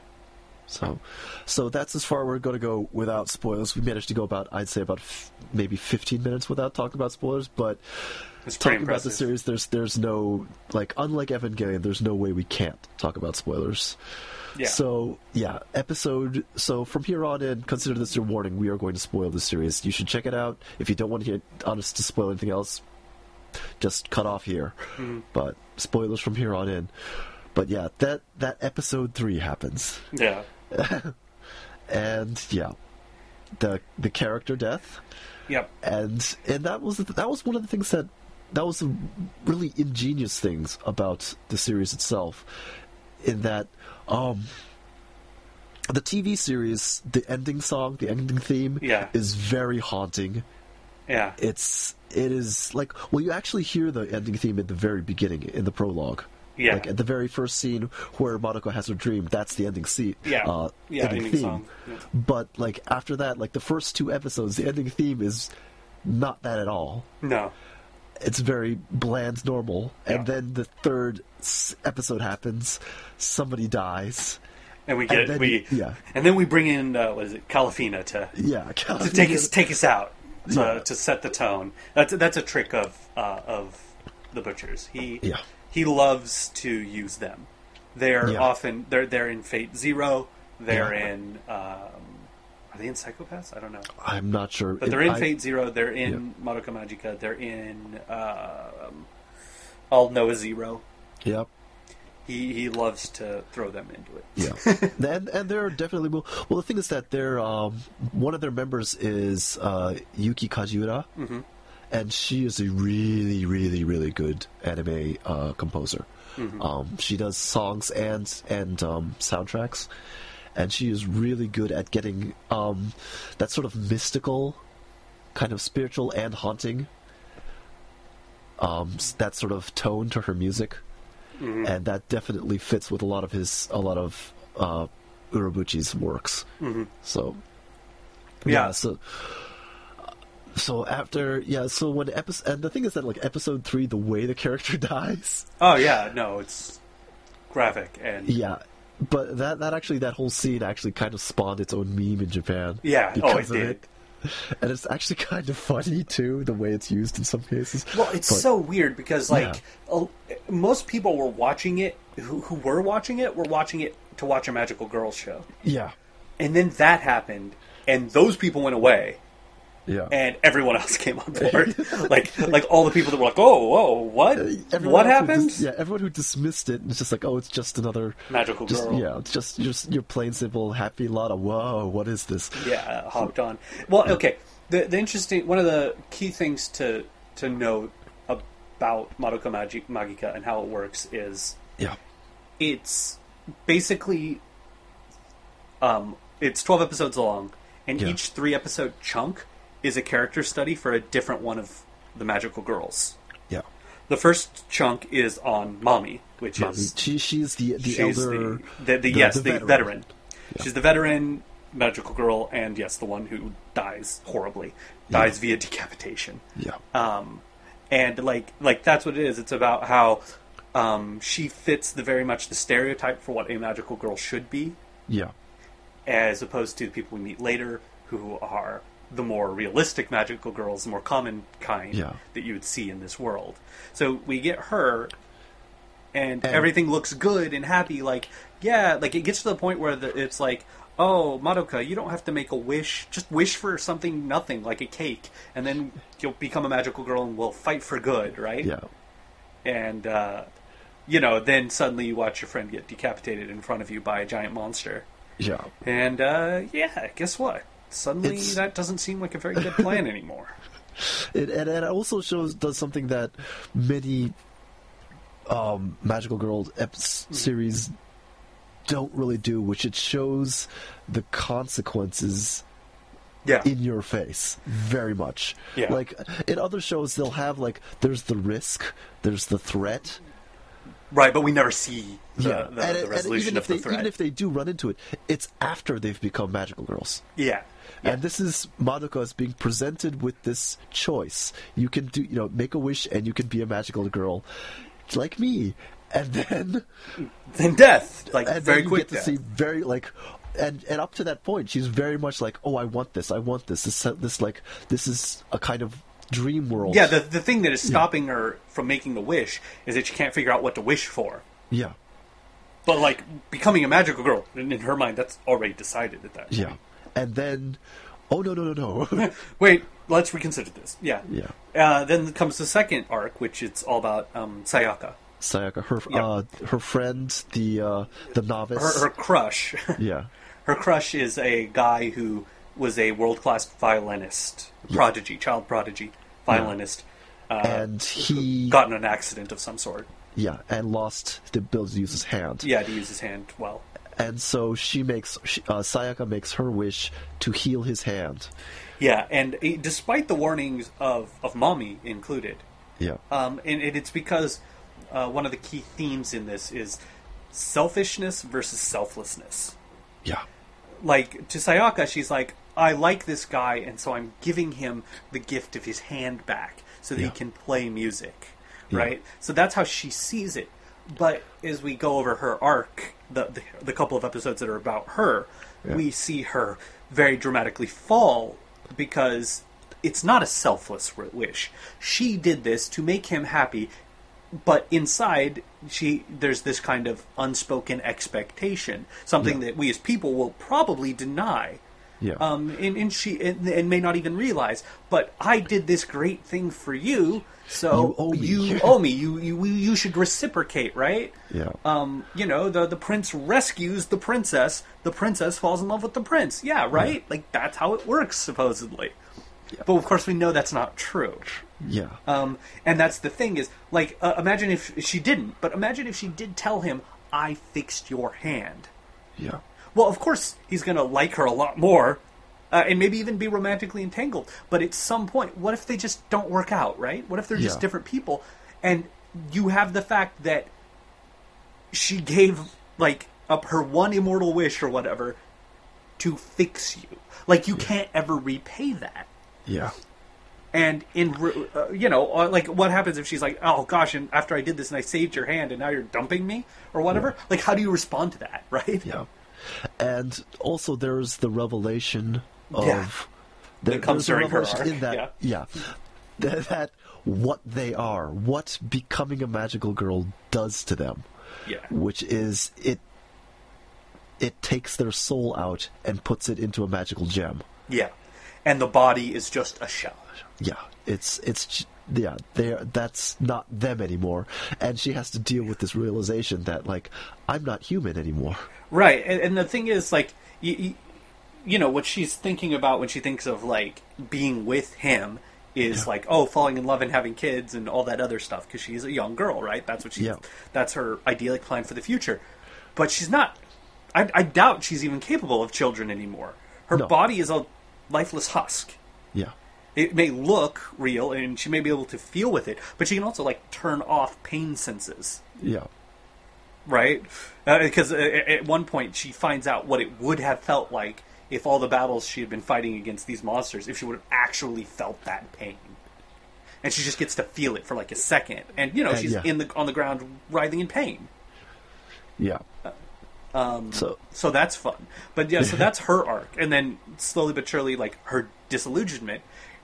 So that's as far we're going to go without spoilers. We managed to go about maybe 15 minutes without talking about spoilers, but talking about the series, there's no, unlike Evangelion, there's no way we can't talk about spoilers. Yeah. So from here on in, consider this your warning. We are going to spoil the series. You should check it out. If you don't want to hear us to spoil anything else, just cut off here. But spoilers from here on in. But yeah, that episode 3 happens, Yeah. and yeah, the character death, Yep. and that was one of the things that was the really ingenious things about the series itself, in that the TV series, the ending song, the ending theme, Yeah. is very haunting. Yeah. It is like, well, you actually hear the ending theme at the very beginning in the prologue. Yeah. Like at the very first scene where Madoka has her dream, that's the ending scene. Yeah. Ending ending theme. song. Yeah. But like after that, like the first 2 episodes, the ending theme is not that at all. No. It's very bland, normal, and Yeah. then the third episode happens. Somebody dies. And we And get then yeah. and then we bring in what is it, Calafina to Yeah, to take us out Yeah. to set the tone. That's a trick of the butchers. He loves to use them. They're Yeah. often they're in Fate Zero. They're Yeah. in are they in Psychopaths? I don't know. I'm not sure, But they're in I- Fate Zero. They're in Madoka Magica. They're in All Noah Zero. Yep. He loves to throw them into it. Yeah, and they're definitely well. The thing is that they're one of their members is Yuki Kajiura, and she is a really, really, really good anime composer. She does songs and soundtracks, and she is really good at getting that sort of mystical, kind of spiritual and haunting, that sort of tone to her music. And that definitely fits with a lot of Urobuchi's works. So Yeah. so after so when episode, and the thing is that like episode 3, the way the character dies, Oh yeah, no, it's graphic and yeah. But that whole scene actually kind of spawned its own meme in Japan. yeah. Oh, it because of did. And it's actually kind of funny too, the way it's used in some cases. Well, it's But- so weird because most people were watching it who were watching it to watch a magical girls show, Yeah, and then that happened, and those people went away, yeah. and everyone else came on board. like all the people that were like, oh, what? Everyone What else who happened? everyone who dismissed it was just like, oh, it's just another Magical girl. Yeah, it's just your plain simple happy Lotta. Whoa, what is this? Yeah, hopped on. Well, okay. The interesting one of the key things to note about Madoka Magica and how it works is Yeah, it's basically it's 12 episodes long, and Yeah. each 3-episode chunk is a character study for a different one of the magical girls. yeah. The first chunk is on Mami, which is She's the she's elder, the veteran. She's the veteran magical girl, and yes, the one who dies horribly, dies via decapitation. Yeah, And like that's what it is. It's about how she fits very much the stereotype for what a magical girl should be, yeah, as opposed to the people we meet later who are the more realistic magical girls, the more common kind Yeah. that you would see in this world. So we get her, and everything looks good and happy. Like, yeah, like it gets to the point where it's like, oh, Madoka, you don't have to make a wish. Just wish for something, nothing, like a cake, and then you'll become a magical girl and we'll fight for good, right? yeah. And, then suddenly you watch your friend get decapitated in front of you by a giant monster. Yeah. And, guess what? Suddenly that doesn't seem like a very good plan anymore. And it also does something that many Magical Girl series don't really do, which it shows the consequences Yeah. in your face very much. Yeah. Like in other shows, they'll have like there's the risk, there's the threat. Right, but we never see the And resolution even of the threat. even if they do run into it, it's after they've become magical girls. Yeah. And this is Madoka is being presented with this choice. You can make a wish, and you can be a magical girl, like me. And then death, like and very then you quick get to death. see very like, and up to that point, she's very much like, oh, I want this. This is a kind of dream world. Yeah, the thing that is stopping her from making the wish is that she can't figure out what to wish for. Yeah. But like becoming a magical girl, in her mind, that's already decided at that point. Yeah. And then, oh no. Wait, let's reconsider this. Yeah. Yeah. Then comes the second arc, which it's all about Sayaka. Sayaka, her Yep. her friend, the novice. Her crush. Yeah. Her crush is a guy who was a world-class violinist, prodigy, child prodigy, violinist. And he got in an accident of some sort. Yeah, and lost the ability to use his hand. Yeah, to use his hand well. And so Sayaka makes her wish to heal his hand. Yeah, and despite the warnings of mommy included, Yeah. and it's because one of the key themes in this is selfishness versus selflessness. Yeah. Like, to Sayaka, she's like, I like this guy, and so I'm giving him the gift of his hand back so that he can play music, right? So that's how she sees it. But as we go over her arc, the couple of episodes that are about her, we see her very dramatically fall because it's not a selfless wish. She did this to make him happy, but inside there's this kind of unspoken expectation, something that we as people will probably deny. Yeah. And she may not even realize. But I did this great thing for you, so you owe me. You should reciprocate, right? Yeah. The prince rescues the princess falls in love with the prince. Yeah, right? Like, that's how it works, supposedly. Yeah. But of course we know that's not true. Yeah. And that's the thing is, like, imagine if she didn't, but imagine if she did tell him, I fixed your hand. Yeah. Well, of course he's going to like her a lot more, and maybe even be romantically entangled. But at some point, what if they just don't work out, right? What if they're just different people? And you have the fact that she gave, like, up her one immortal wish or whatever to fix you. Like, you can't ever repay that. Yeah. And like, what happens if she's like, oh gosh, and after I did this and I saved your hand and now you're dumping me or whatever? Yeah. Like, how do you respond to that, right? Yeah. And also there's the revelation of... That comes during her arc. In that, that what they are, what becoming a magical girl does to them. Yeah. Which is, it takes their soul out and puts it into a magical gem. Yeah. And the body is just a shell. Yeah, that's not them anymore, and she has to deal with this realization that, like, I'm not human anymore. Right, and the thing is, like, what she's thinking about when she thinks of, like, being with him is like, oh, falling in love and having kids and all that other stuff, because she's a young girl, right? That's what that's her idyllic plan for the future. But she's not. I doubt she's even capable of children anymore. Her body is a lifeless husk. Yeah. It may look real, and she may be able to feel with it, but she can also, like, turn off pain senses. Yeah. Right? Because at one point she finds out what it would have felt like if all the battles she had been fighting against these monsters, if she would have actually felt that pain. And she just gets to feel it for, like, a second. And, she's on the ground writhing in pain. Yeah. So that's fun. But, so that's her arc. And then, slowly but surely, like, her disillusionment...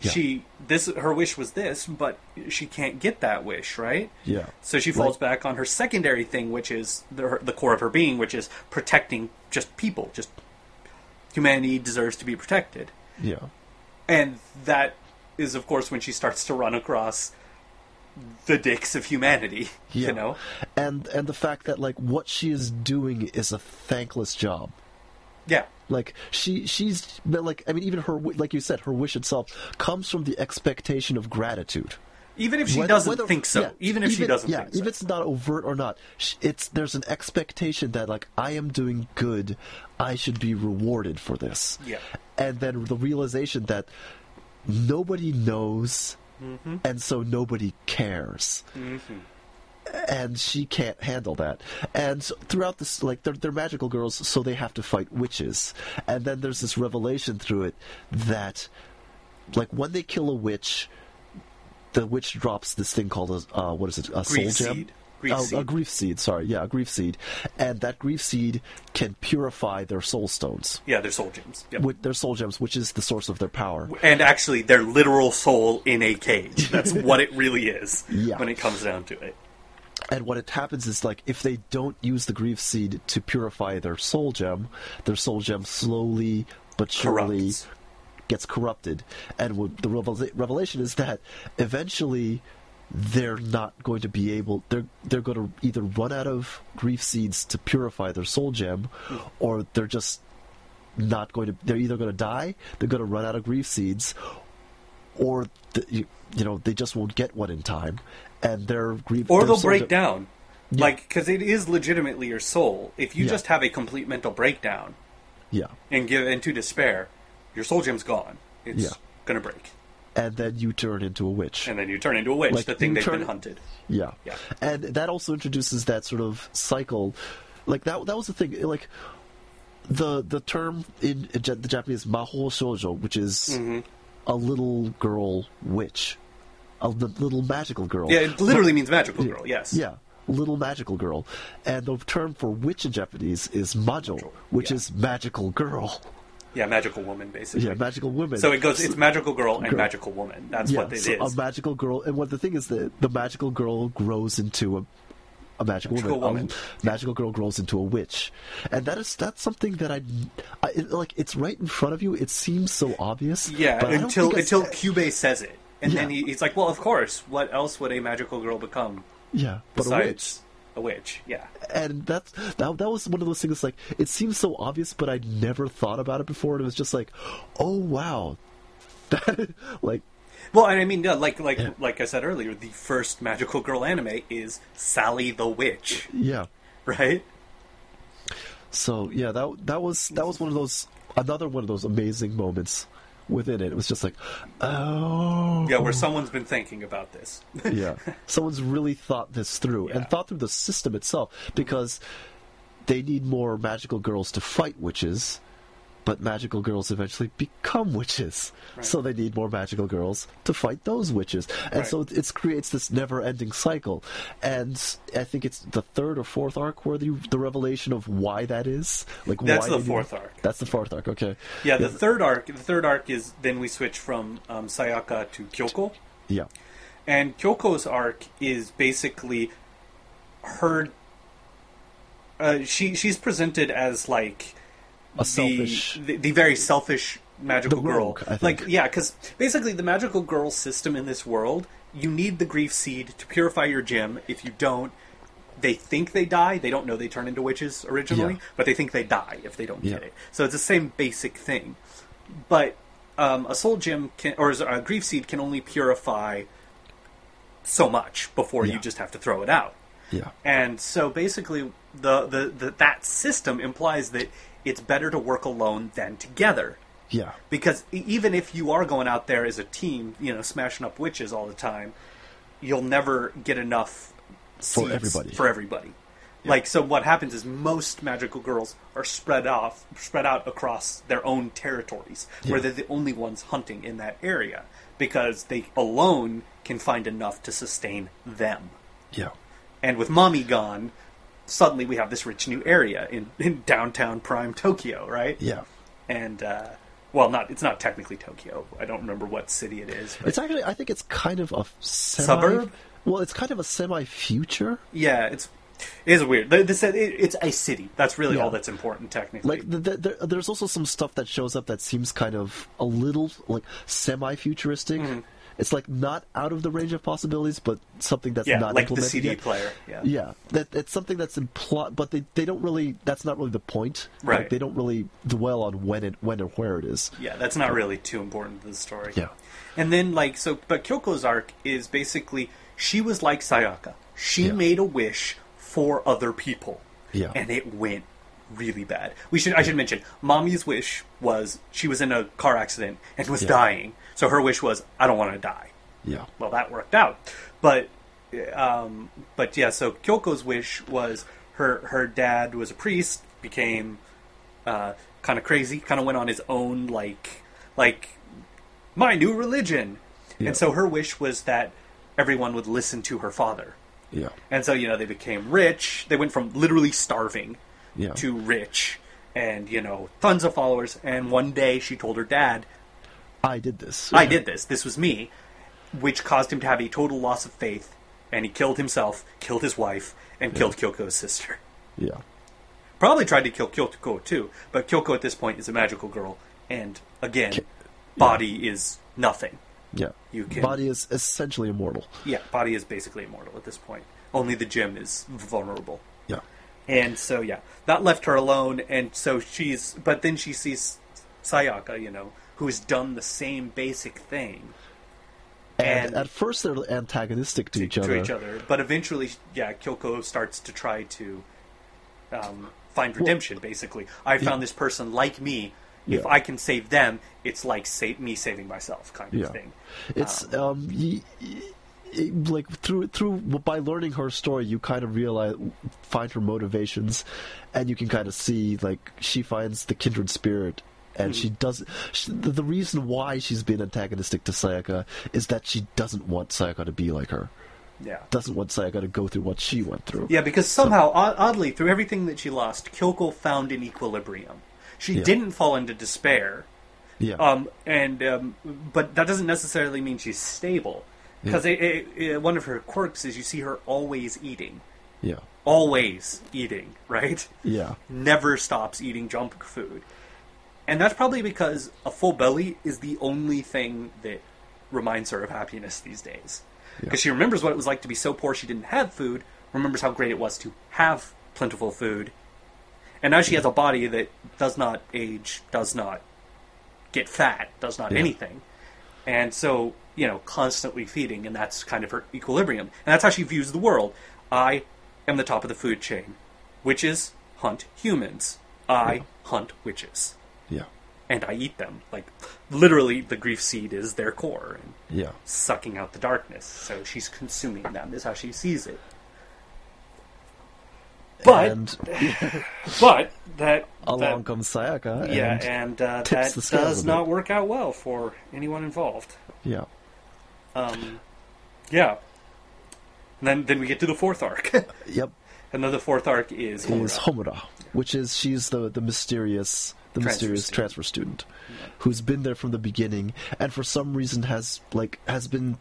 her wish was this, but she can't get that wish, right? Yeah. So she falls back on her secondary thing, which is the core of her being, which is protecting just people. Just humanity deserves to be protected. Yeah. And that is, of course, when she starts to run across the dicks of humanity, And the fact that, like, what she is doing is a thankless job. Yeah. Like, she's, like, I mean, even her, like you said, her wish itself comes from the expectation of gratitude. Even if she doesn't think so. Even if she doesn't think so. Even if it's not overt or not, there's an expectation that, like, I am doing good, I should be rewarded for this. Yeah. And then the realization that nobody knows, and so nobody cares. Mm-hmm. And she can't handle that. And throughout this, like, they're magical girls, so they have to fight witches. And then there's this revelation through it that, like, when they kill a witch, the witch drops this thing called a soul gem? A grief seed, sorry. Yeah, a grief seed. And that grief seed can purify their soul stones. Yeah, their soul gems. Yep. With their soul gems, which is the source of their power. And actually, their literal soul in a cage. That's what it really is when it comes down to it. And what happens is, like, if they don't use the grief seed to purify their soul gem slowly but surely gets corrupted, and the revelation is that eventually they're not going to be able. They're going to either run out of grief seeds to purify their soul gem, or they're just not going to. They're either going to die, they're going to run out of grief seeds, or they just won't get one in time, and their grief. Or their they'll soul break gem- down. Yeah. Like, because it is legitimately your soul. If you Yeah. just have a complete mental breakdown Yeah, and give into despair, your soul gem's gone. It's Yeah. going to break. and then you turn into a witch. And then you turn into a witch, Like, the thing you they've turn- been hunted. Yeah. Yeah. And that also introduces that sort of cycle. Like, that was the thing. Like, the term in the Japanese, Mahou Shoujo, which is a little girl witch. A little magical girl. Yeah, it literally means magical girl, yes. Yeah. Little magical girl. And the term for witch in Japanese is majo, which yeah. is magical girl. Yeah, magical woman, basically. Yeah, magical woman. So it's magical girl and Girl. magical woman. That's Yeah, what it so is. a magical girl. And what the thing is that the magical girl grows into a magical woman. A magical girl grows into a witch, and that's something that like. It's right in front of you. It seems so obvious. Yeah, but I don't until think it's- Kyubey says it. And Yeah. then he's like, well, of course. What else would a magical girl become yeah, but a besides witch. a witch? Yeah. And that was one of those things. Like, it seems so obvious, but I'd never thought about it before. And it was just like, oh wow, that like. Well, and I mean, yeah, like I said earlier, the first magical girl anime is Sally the Witch, Yeah. right? So yeah, that was one of those another one of those amazing moments within it. It was just like, oh Yeah, where someone's been thinking about this. yeah, someone's really thought this through and Yeah. thought through the system itself, because they need more magical girls to fight witches, but magical girls eventually become witches, so they need more magical girls to fight those witches, and Right. so it creates this never-ending cycle. And I think it's the third or fourth arc where the revelation of why that is. Like, That's why the they do fourth that. arc. That's the fourth arc. Okay. Yeah, the third arc is then we switch from Sayaka to Kyoko. Yeah. And Kyoko's arc is basically her. She's presented as like A selfish. the very selfish magical The girl. rogue, I think. Like, yeah, because basically the magical girl system in this world, you need the grief seed to purify your gem. If you don't, they think they die. They don't know they turn into witches originally, Yeah. but they think they die if they don't Yeah. get it. So it's the same basic thing. But a soul gem or a grief seed can only purify so much before you Yeah. just have to throw it out. Yeah. And so basically, that system implies that it's better to work alone than together. Yeah. Because even if you are going out there as a team, smashing up witches all the time, you'll never get enough seeds everybody. For everybody. Like, so what happens is most magical girls are spread out across their own territories, where they're the only ones hunting in that area, because they alone can find enough to sustain them. Yeah. And with Mommy gone, suddenly we have this rich new area in downtown prime Tokyo, right? Yeah. And, it's not technically Tokyo. I don't remember what city it is. But It's actually, I think it's kind of a Suburb? Well, it's kind of a semi-future. yeah, it is weird. It's a city. That's really Yeah. all that's important, technically. Like, there's also some stuff that shows up that seems kind of a little, like, semi-futuristic. It's, like, not out of the range of possibilities, but something that's yeah, not like the implemented CD yet. player. Yeah. Yeah, it's something that's implied, but they don't really. That's not really the point. Right. Like, they don't really dwell on when or where it is. Yeah, that's not really too important to the story. Yeah. And then, but Kyoko's arc is basically, she was like Sayaka. She Yeah. made a wish for other people. Yeah. And it went really bad. I should mention, Mommy's wish was, she was in a car accident and was dying. So her wish was, I don't want to die. Yeah. Well, that worked out. But yeah, so Kyoko's wish was her dad was a priest, became kind of crazy, kind of went on his own, like my new religion. Yeah. And so her wish was that everyone would listen to her father. Yeah. And so, they became rich. They went from literally starving Yeah. to rich and, tons of followers. And one day she told her dad, I did this. I did this. This was me. Which caused him to have a total loss of faith. And he killed himself, killed his wife, and killed Kyoko's sister. Yeah. Probably tried to kill Kyoko too. But Kyoko at this point is a magical girl. And again, body is nothing. Yeah. You can- Body is essentially immortal. Yeah, body is basically immortal at this point. Only the gem is vulnerable. Yeah. And so, yeah, that left her alone, and so but then she sees Sayaka, who has done the same basic thing. And at first they're antagonistic to each other. But eventually, Kyoko starts to try to find redemption, basically. I found this person like me. If I can save them, it's like me saving myself, kind of thing. It's like through by learning her story, you kind of find her motivations, and you can kind of see like she finds the kindred spirit, and the reason why she's been antagonistic to Sayaka is that she doesn't want Sayaka to be like her. Yeah. Doesn't want Sayaka to go through what she went through. Yeah, because somehow, oddly, through everything that she lost, Kyoko found an equilibrium. She didn't fall into despair. Yeah. But that doesn't necessarily mean she's stable. Because one of her quirks is you see her always eating. Yeah. Always eating, right? Yeah. Never stops eating junk food. And that's probably because a full belly is the only thing that reminds her of happiness these days. Because she remembers what it was like to be so poor she didn't have food, remembers how great it was to have plentiful food. And now she has a body that does not age, does not get fat, does not anything. And so, constantly feeding, and that's kind of her equilibrium. And that's how she views the world. I am the top of the food chain. Witches hunt humans. I hunt witches. Yeah. And I eat them. Like, literally, the grief seed is their core. And sucking out the darkness. So she's consuming them, is how she sees it. But along comes Sayaka. And that does not work out well for anyone involved. Yeah. And then we get to the fourth arc. Yep. And then the fourth arc is Homura, which is she's the mysterious transfer student who's been there from the beginning, and for some reason has been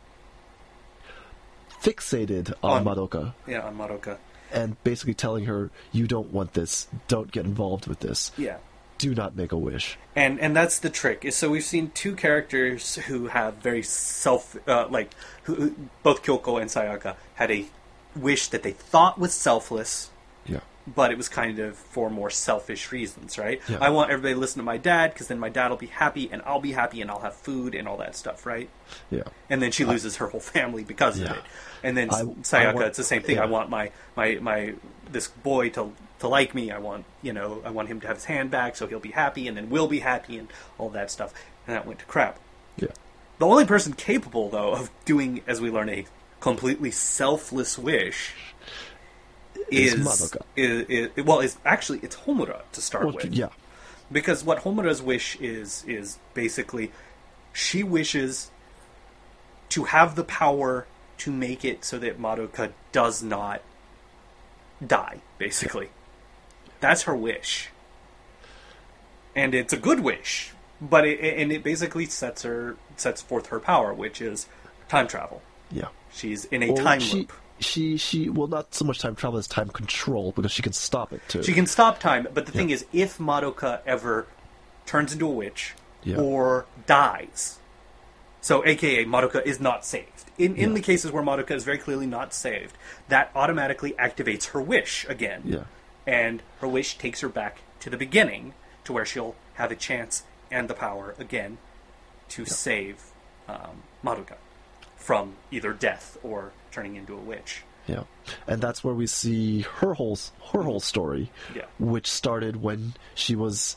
fixated on Madoka. Yeah, on Madoka. And basically telling her, you don't want this, don't get involved with this. Yeah. Do not make a wish. And that's the trick. So we've seen two characters who have very who both Kyoko and Sayaka had a wish that they thought was selfless. Yeah. But it was kind of for more selfish reasons, right? Yeah. I want everybody to listen to my dad, because then my dad will be happy, and I'll be happy, and I'll have food, and all that stuff, right? Yeah. And then she loses her whole family because of it. And then Sayaka, it's the same thing. I want my this boy to like me. I want him to have his hand back, so he'll be happy, and then we'll be happy, and all that stuff. And that went to crap. Yeah. The only person capable, though, of doing, as we learn, a completely selfless wish is Madoka. It's Homura to start with. Yeah. Because what Homura's wish is basically she wishes to have the power to make it so that Madoka does not die, basically. That's her wish. And it's a good wish, but it basically sets forth her power, which is time travel. Yeah. She's in a time loop. She not so much time travel as time control, because she can stop it too. She can stop time, but the thing is, if Madoka ever turns into a witch or dies, so aka Madoka is not saved. In the cases where Madoka is very clearly not saved, that automatically activates her wish again. Yeah. And her wish takes her back to the beginning, to where she'll have a chance and the power again to save Madoka from either death or turning into a witch. Yeah, and that's where we see her whole story, which started when she was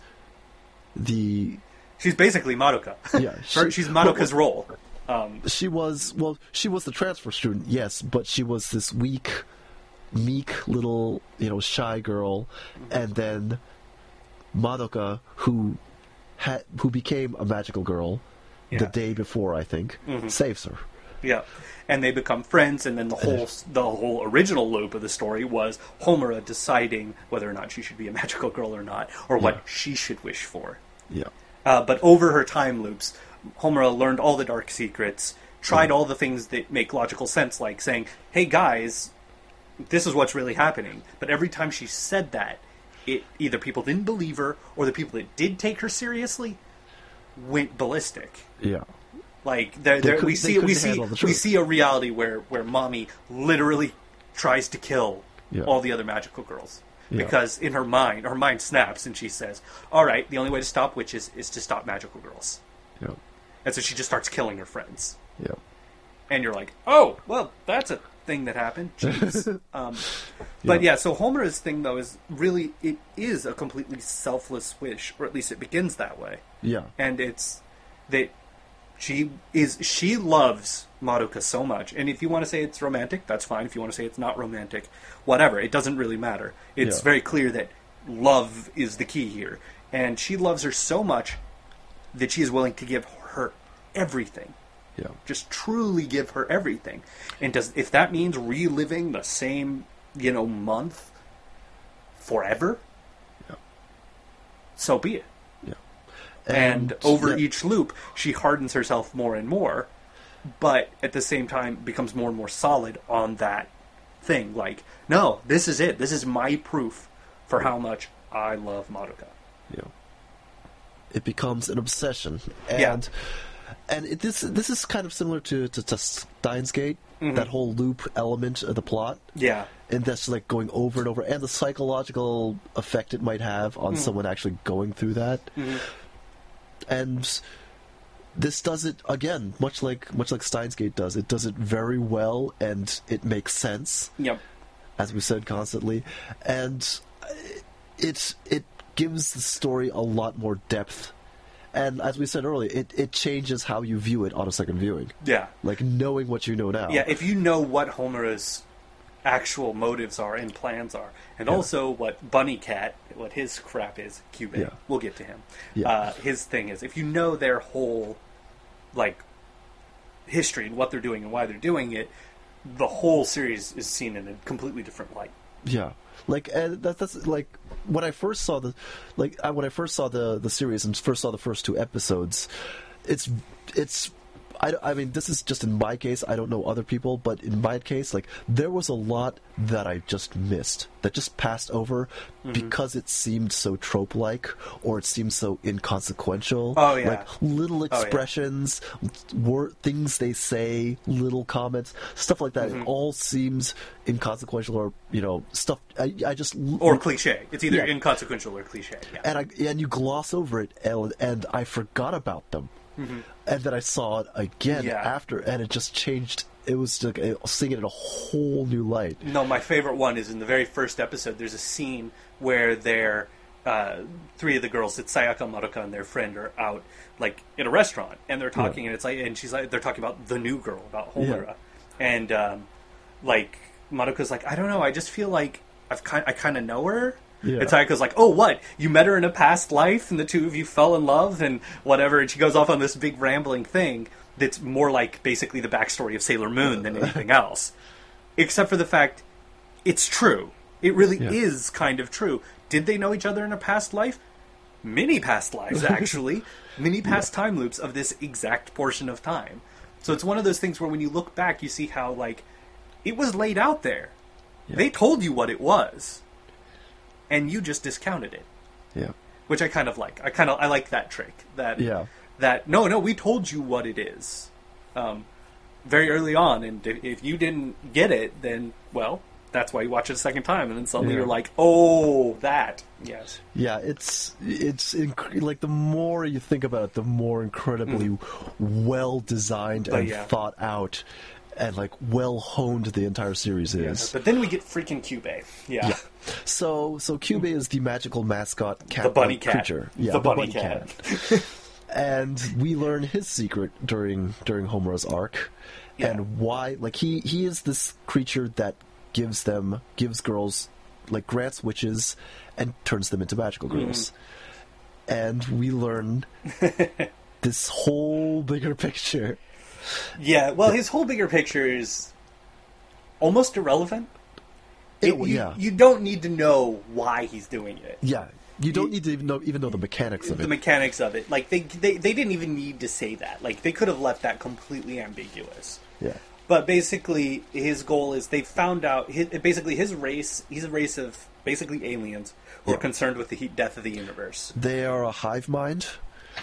She's basically Madoka. Yeah, she's Madoka's role. She was the transfer student, yes, but she was this weak, meek little, shy girl, and then Madoka, who became a magical girl the day before, I think, saves her. Yeah, and they become friends, and then the whole original loop of the story was Homura deciding whether or not she should be a magical girl or not, or what she should wish for. Yeah. But over her time loops, Homura learned all the dark secrets, tried all the things that make logical sense, like saying, hey guys, this is what's really happening. But every time she said that, either people didn't believe her, or the people that did take her seriously went ballistic. Yeah. Like They couldn't we see handle the we truth. see a reality where mommy literally tries to kill Yeah. all the other magical girls. Yeah. Because in her mind snaps and she says, all right, the only way to stop witches is to stop magical girls. Yeah. And so she just starts killing her friends. Yeah. And you're like, oh, well, that's a thing that happened. Jeez. But yeah, so Homura's thing, though, is really, it is a completely selfless wish, or at least it begins that way. Yeah. And it's that she loves Maruka so much. And if you want to say it's romantic, that's fine. If you want to say it's not romantic, whatever. It doesn't really matter. It's Yeah. very clear that love is the key here. And she loves her so much that she is willing to give her everything. Yeah. Just truly give her everything. And if that means reliving the same, month forever, Yeah. so be it. Yeah. And over yeah. each loop, she hardens herself more and more, but at the same time becomes more and more solid on that thing. Like, no, this is it. This is my proof for how much I love Maruka. Yeah. It becomes an obsession, Yeah. and this is kind of similar to Steins Gate, that whole loop element of the plot, Yeah. and that's like going over and over, and the psychological effect it might have on someone actually going through that, and this does it again, much like Steins Gate does. It does it very well, and it makes sense, Yep. as we said constantly, and it gives the story a lot more depth. And as we said earlier, it changes how you view it on a second viewing. Yeah. Like knowing what you know now. Yeah, if you know what Homura's actual motives are and plans are, and also what Bunny Cat, what his crap is, Cube, Yeah. we'll get to him. Yeah. His thing is, if you know their whole, history and what they're doing and why they're doing it, the whole series is seen in a completely different light. Yeah. Like, and that's like when I first saw the series and first saw the first two episodes, it's I mean, this is just in my case. I don't know other people, but in my case, like, there was a lot that I just missed, that just passed over because it seemed so trope-like, or it seemed so inconsequential. Oh, yeah. Like, little expressions, things they say, little comments, stuff like that. It all seems inconsequential, or, stuff. I just... Or cliche. It's either Yeah. inconsequential or cliche. Yeah. And you gloss over it, and I forgot about them. And then I saw it again Yeah. after, and it just changed. It was like seeing it in a whole new light. No, my favorite one is in the very first episode. There's a scene where they're three of the girls, it's Sayaka, Maruka, and their friend, are out in a restaurant, and they're talking, and she's like, they're talking about the new girl, about Homura, and Maruka's like, I don't know, I just feel like I kind of know her. Yeah. And Sayaka's like, oh, what? You met her in a past life, and the two of you fell in love, and whatever. And she goes off on this big rambling thing that's more like basically the backstory of Sailor Moon than anything else. Except for the fact it's true. It really is kind of true. Did they know each other in a past life? Many past lives, actually. Many past time loops of this exact portion of time. So it's one of those things where when you look back, you see how, it was laid out there. Yeah. They told you what it was. And you just discounted it, Yeah. which I kind of like. I like that trick. That no, we told you what it is, very early on, and if you didn't get it, then that's why you watch it a second time, and then suddenly you're like, oh, that, yes, Yeah, like the more you think about it, the more incredibly well designed and yeah. thought out, and well honed the entire series is. But then we get freaking Kyubey, yeah. So Kyubey is the magical mascot cat, The bunny cat. creature. Yeah, The bunny cat. And we learn his secret during Homura's arc, and why. He is this creature that gives girls, grants witches and turns them into magical girls. And we learn this whole bigger picture. Yeah, well, his whole bigger picture is almost irrelevant. You don't need to know why he's doing it. Yeah, you don't need to even know the mechanics of it. The mechanics of it. They didn't even need to say that. They could have left that completely ambiguous. Yeah. But basically, his goal is they found out... his race... He's a race of basically aliens who are concerned with the death of the universe. They are a hive mind. Yeah.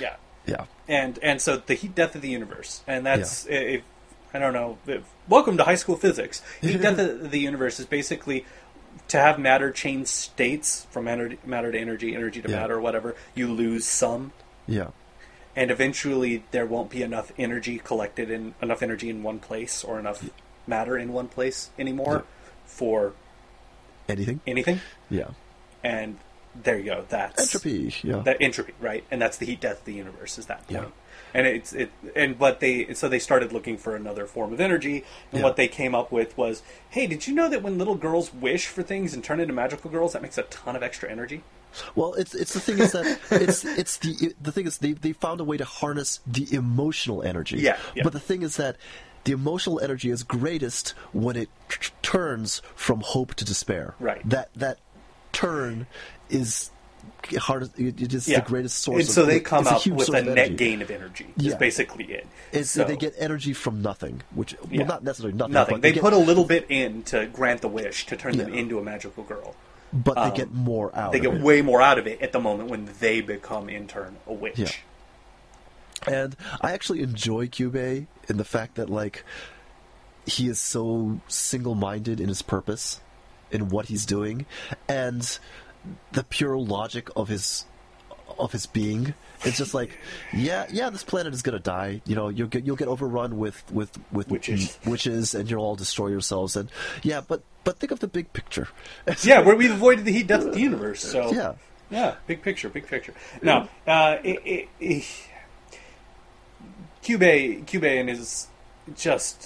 Yeah. And so the heat death of the universe, and that's I don't know. Welcome to high school physics. Heat death of the universe is basically to have matter change states from matter to energy, energy to matter, whatever. You lose some. Yeah. And eventually there won't be enough energy collected in enough energy in one place or enough matter in one place anymore for Anything. Yeah. And there you go. That's Entropy. Yeah. that entropy, right? And that's the heat death of the universe. Is that point? Yeah. And so they started looking for another form of energy, and what they came up with was, hey, did you know that when little girls wish for things and turn into magical girls, that makes a ton of extra energy? Well, it's the thing is that the thing is they found a way to harness the emotional energy. Yeah. But the thing is that the emotional energy is greatest when it turns from hope to despair. Right. That turn is hardest. It is the greatest source. And so they it's come a up huge with source a of net energy. gain of energy. Is Yeah. basically it. They get energy from nothing, which well, not necessarily nothing. Nothing. But They get, put a little bit in to grant the wish to turn them into a magical girl. but they get more out. They of get it. way more out of it at the moment when they become in turn a witch. Yeah. And I actually enjoy Kyubey in the fact that like he is so single-minded in his purpose, in what he's doing, and the pure logic of his being. It's just like, yeah, this planet is gonna die. You know, you'll get overrun with witches, and you'll all destroy yourselves. And but think of the big picture. Yeah, where we've avoided the heat death of the universe. So Yeah. big picture. Now, Kyubey and his just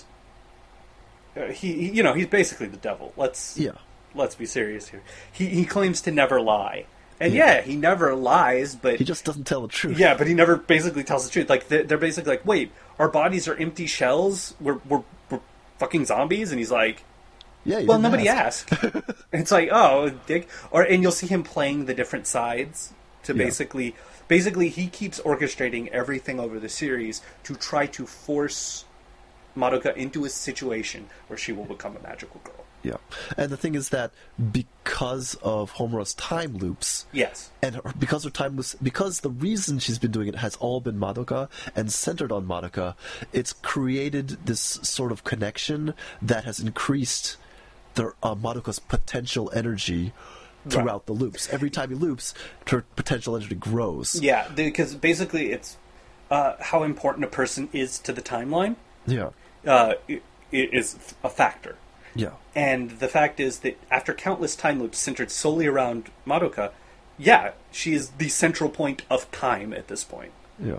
he's basically the devil. Let's be serious here. He claims to never lie. And he never lies, but He just doesn't tell the truth. yeah, but he never basically tells the truth. Like they're basically like, wait, our bodies are empty shells. We're fucking zombies, and he's like, Yeah. well, nobody asked. And it's like, oh, dick. And you'll see him playing the different sides to basically he keeps orchestrating everything over the series to try to force Madoka into a situation where she will become a magical girl. Yeah, and the thing is that because of Homura's time loops, Yes. and because the reason she's been doing it has all been Madoka and centered on Madoka, it's created this sort of connection that has increased the Madoka's potential energy throughout the loops. Every time he loops, her potential energy grows. Yeah, because basically it's how important a person is to the timeline Yeah, it is a factor. yeah, And the fact is that after countless time loops centered solely around Madoka, she is the central point of time at this point. yeah.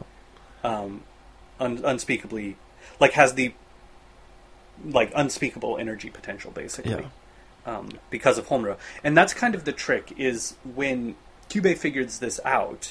Unspeakably, has the unspeakable energy potential, basically, because of Homura. And that's kind of the trick, is when Kyubey figures this out,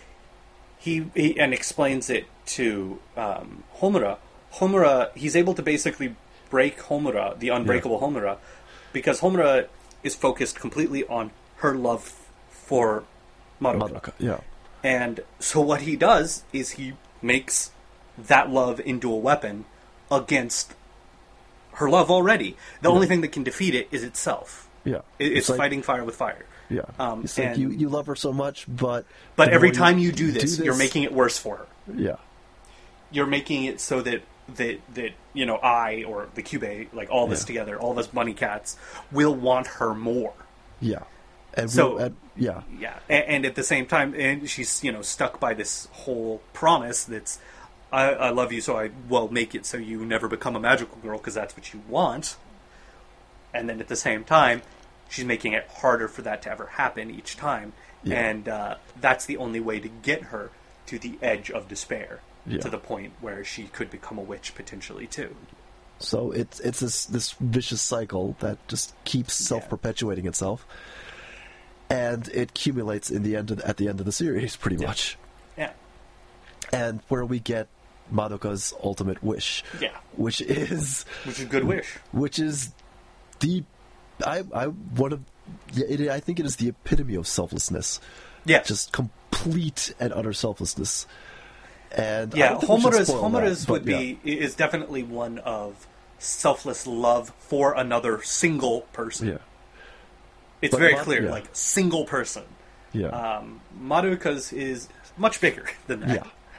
he explains it to Homura. Homura, he's able to basically break Homura, the unbreakable Homura, because Homura is focused completely on her love for Madoka. Yeah, And so what he does is he makes that love into a weapon against her love already. The only thing that can defeat it is itself. yeah. It's like, fighting fire with fire. Yeah, it's like and- you love her so much, but But every the more time you do this, you're making it worse for her. Yeah, You're making it so that I, or the Kyubey, all of us together, all of us bunny cats, will want her more. yeah. And So- yeah. Yeah, and at the same time, and she's stuck by this whole promise that's, I love you, so I will make it so you never become a magical girl because that's what you want. And then at the same time, she's making it harder for that to ever happen each time, and that's the only way to get her to the edge of despair, to the point where she could become a witch potentially too. So it's this vicious cycle that just keeps self-perpetuating itself, and it accumulates at the end of the series, pretty much. Yeah. And where we get Madoka's ultimate wish, which is a good wish. Which is I think it is the epitome of selflessness. Yeah. Just complete and utter selflessness. And I don't think we should spoil Homura's that, would but is definitely one of selfless love for another single person. yeah, It's But very Mad- clear, yeah. single person. yeah. Madoka's is much bigger than that. Yeah.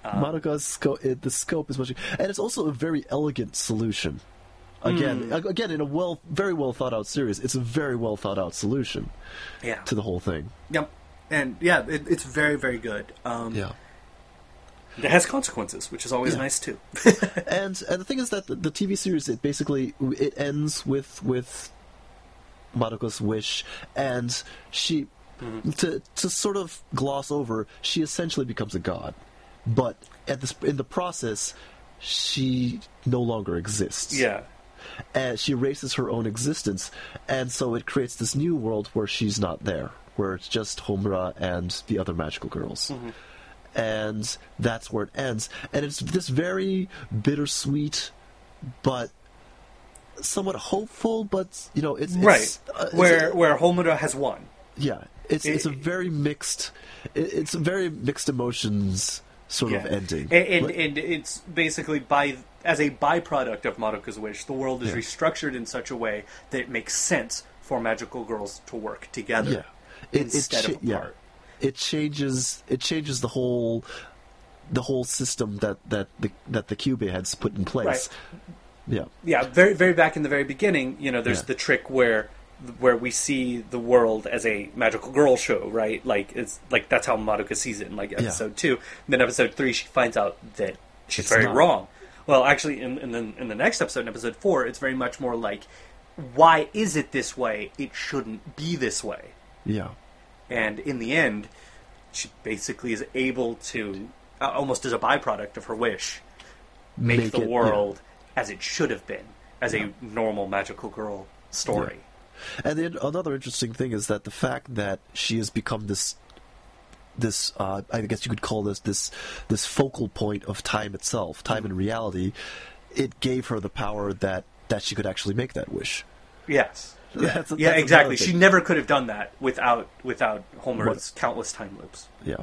The scope is much, and it's also a very elegant solution. Again, in a very well thought out series, it's a very well thought out solution to the whole thing. Yep. And yeah, it's very, very good. Yeah. It has consequences, which is always nice too. and the thing is that the TV series, it ends with Madoka's wish, and she to sort of gloss over, she essentially becomes a god, but in the process, she no longer exists. Yeah. And she erases her own existence, and so it creates this new world where she's not there, where it's just Homura and the other magical girls. And that's where it ends. And it's this very bittersweet, but somewhat hopeful, but, it's... Where Homura has won. Yeah. It's a very mixed... It's a very mixed emotions sort of ending. And it's basically as a byproduct of Madoka's wish, the world is restructured in such a way that it makes sense for magical girls to work together instead of apart. It changes the whole system that the Kyubey had put in place. Right. Yeah. Very, very back in the very beginning, there's the trick where we see the world as a magical girl show, right? Like it's like that's how Madoka sees it in like episode 2. And then episode 3, she finds out that she's very wrong. Well, actually, in the next episode, in episode 4, it's very much more like, why is it this way? It shouldn't be this way. Yeah. And in the end, she basically is able to, almost as a byproduct of her wish, make the world as it should have been, as a normal magical girl story. Yeah. And then another interesting thing is that the fact that she has become this I guess you could call this focal point of time itself, time and reality, it gave her the power that she could actually make that wish. Yes. That's exactly. She never could have done that without Homura's countless time loops. Yeah.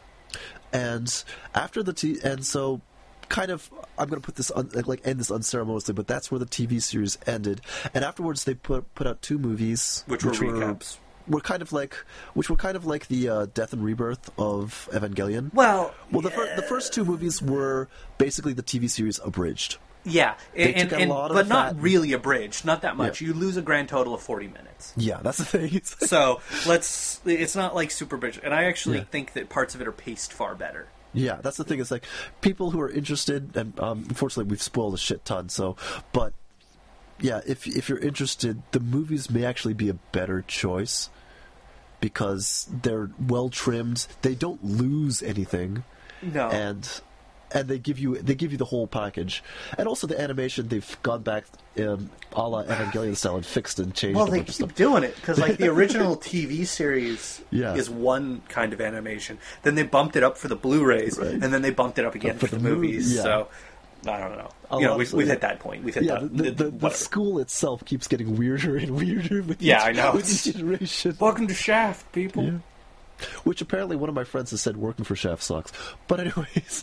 And after so kind of, I'm going to put this end this unceremoniously, but that's where the TV series ended. And afterwards, they put out 2 movies, which were recaps. Were kind of like the death and rebirth of Evangelion. Well, the first 2 movies were basically the TV series abridged. Yeah, but not really abridged, not that much. Yeah. You lose a grand total of 40 minutes. Yeah, that's the thing. So it's not like super abridged, and I actually think that parts of it are paced far better. Yeah, that's the thing. It's like people who are interested, and unfortunately we've spoiled a shit ton. But yeah, if you're interested, the movies may actually be a better choice because they're well trimmed. They don't lose anything. No. And they give you the whole package, and also the animation. They've gone back a la Evangelion style and fixed and changed. Well, they keep doing it because like the original TV series is one kind of animation. Then they bumped it up for the Blu-rays, and then they bumped it up again for the movies. Yeah. So I don't know. We've hit that point. We've hit the school itself keeps getting weirder and weirder with I know. With each iteration. Welcome to Shaft, people. Yeah. Which apparently one of my friends has said working for Shaft sucks. But anyways.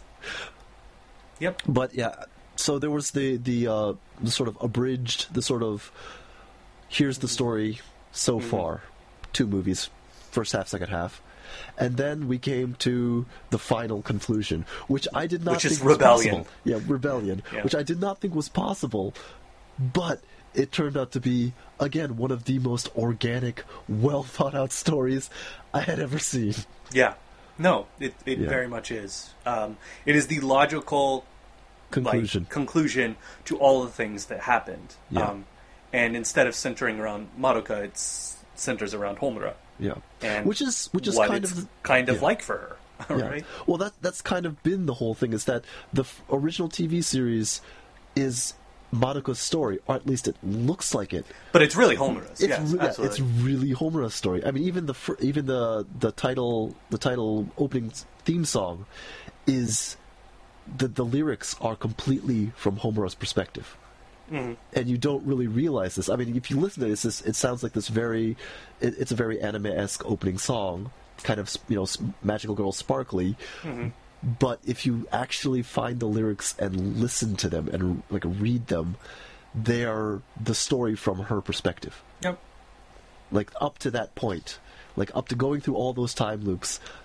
Yep. But yeah, so there was the sort of abridged, the sort of here's the story so far, 2 movies, first half, second half, and then we came to the final conclusion, which I did not think was possible. Yeah, Rebellion, which I did not think was possible, but it turned out to be again one of the most organic, well thought out stories I had ever seen. Yeah. No, it very much is. It is the logical conclusion to all the things that happened. Yeah. And instead of centering around Madoka, it centers around Homura. Yeah. And which is kind of like for her, right? Well, that's kind of been the whole thing, is that the original TV series is Madoka's story, or at least it looks like it. But it's really Homura's. It's really Homura's story. I mean, even the title opening theme song is the lyrics are completely from Homura's perspective, and you don't really realize this. I mean, if you listen to it, it sounds like this it's a very anime-esque opening song, kind of magical girl sparkly. But if you actually find the lyrics and listen to them and like read them, they are the story from her perspective. Yep. Like up to that point, like up to going through all those time loops,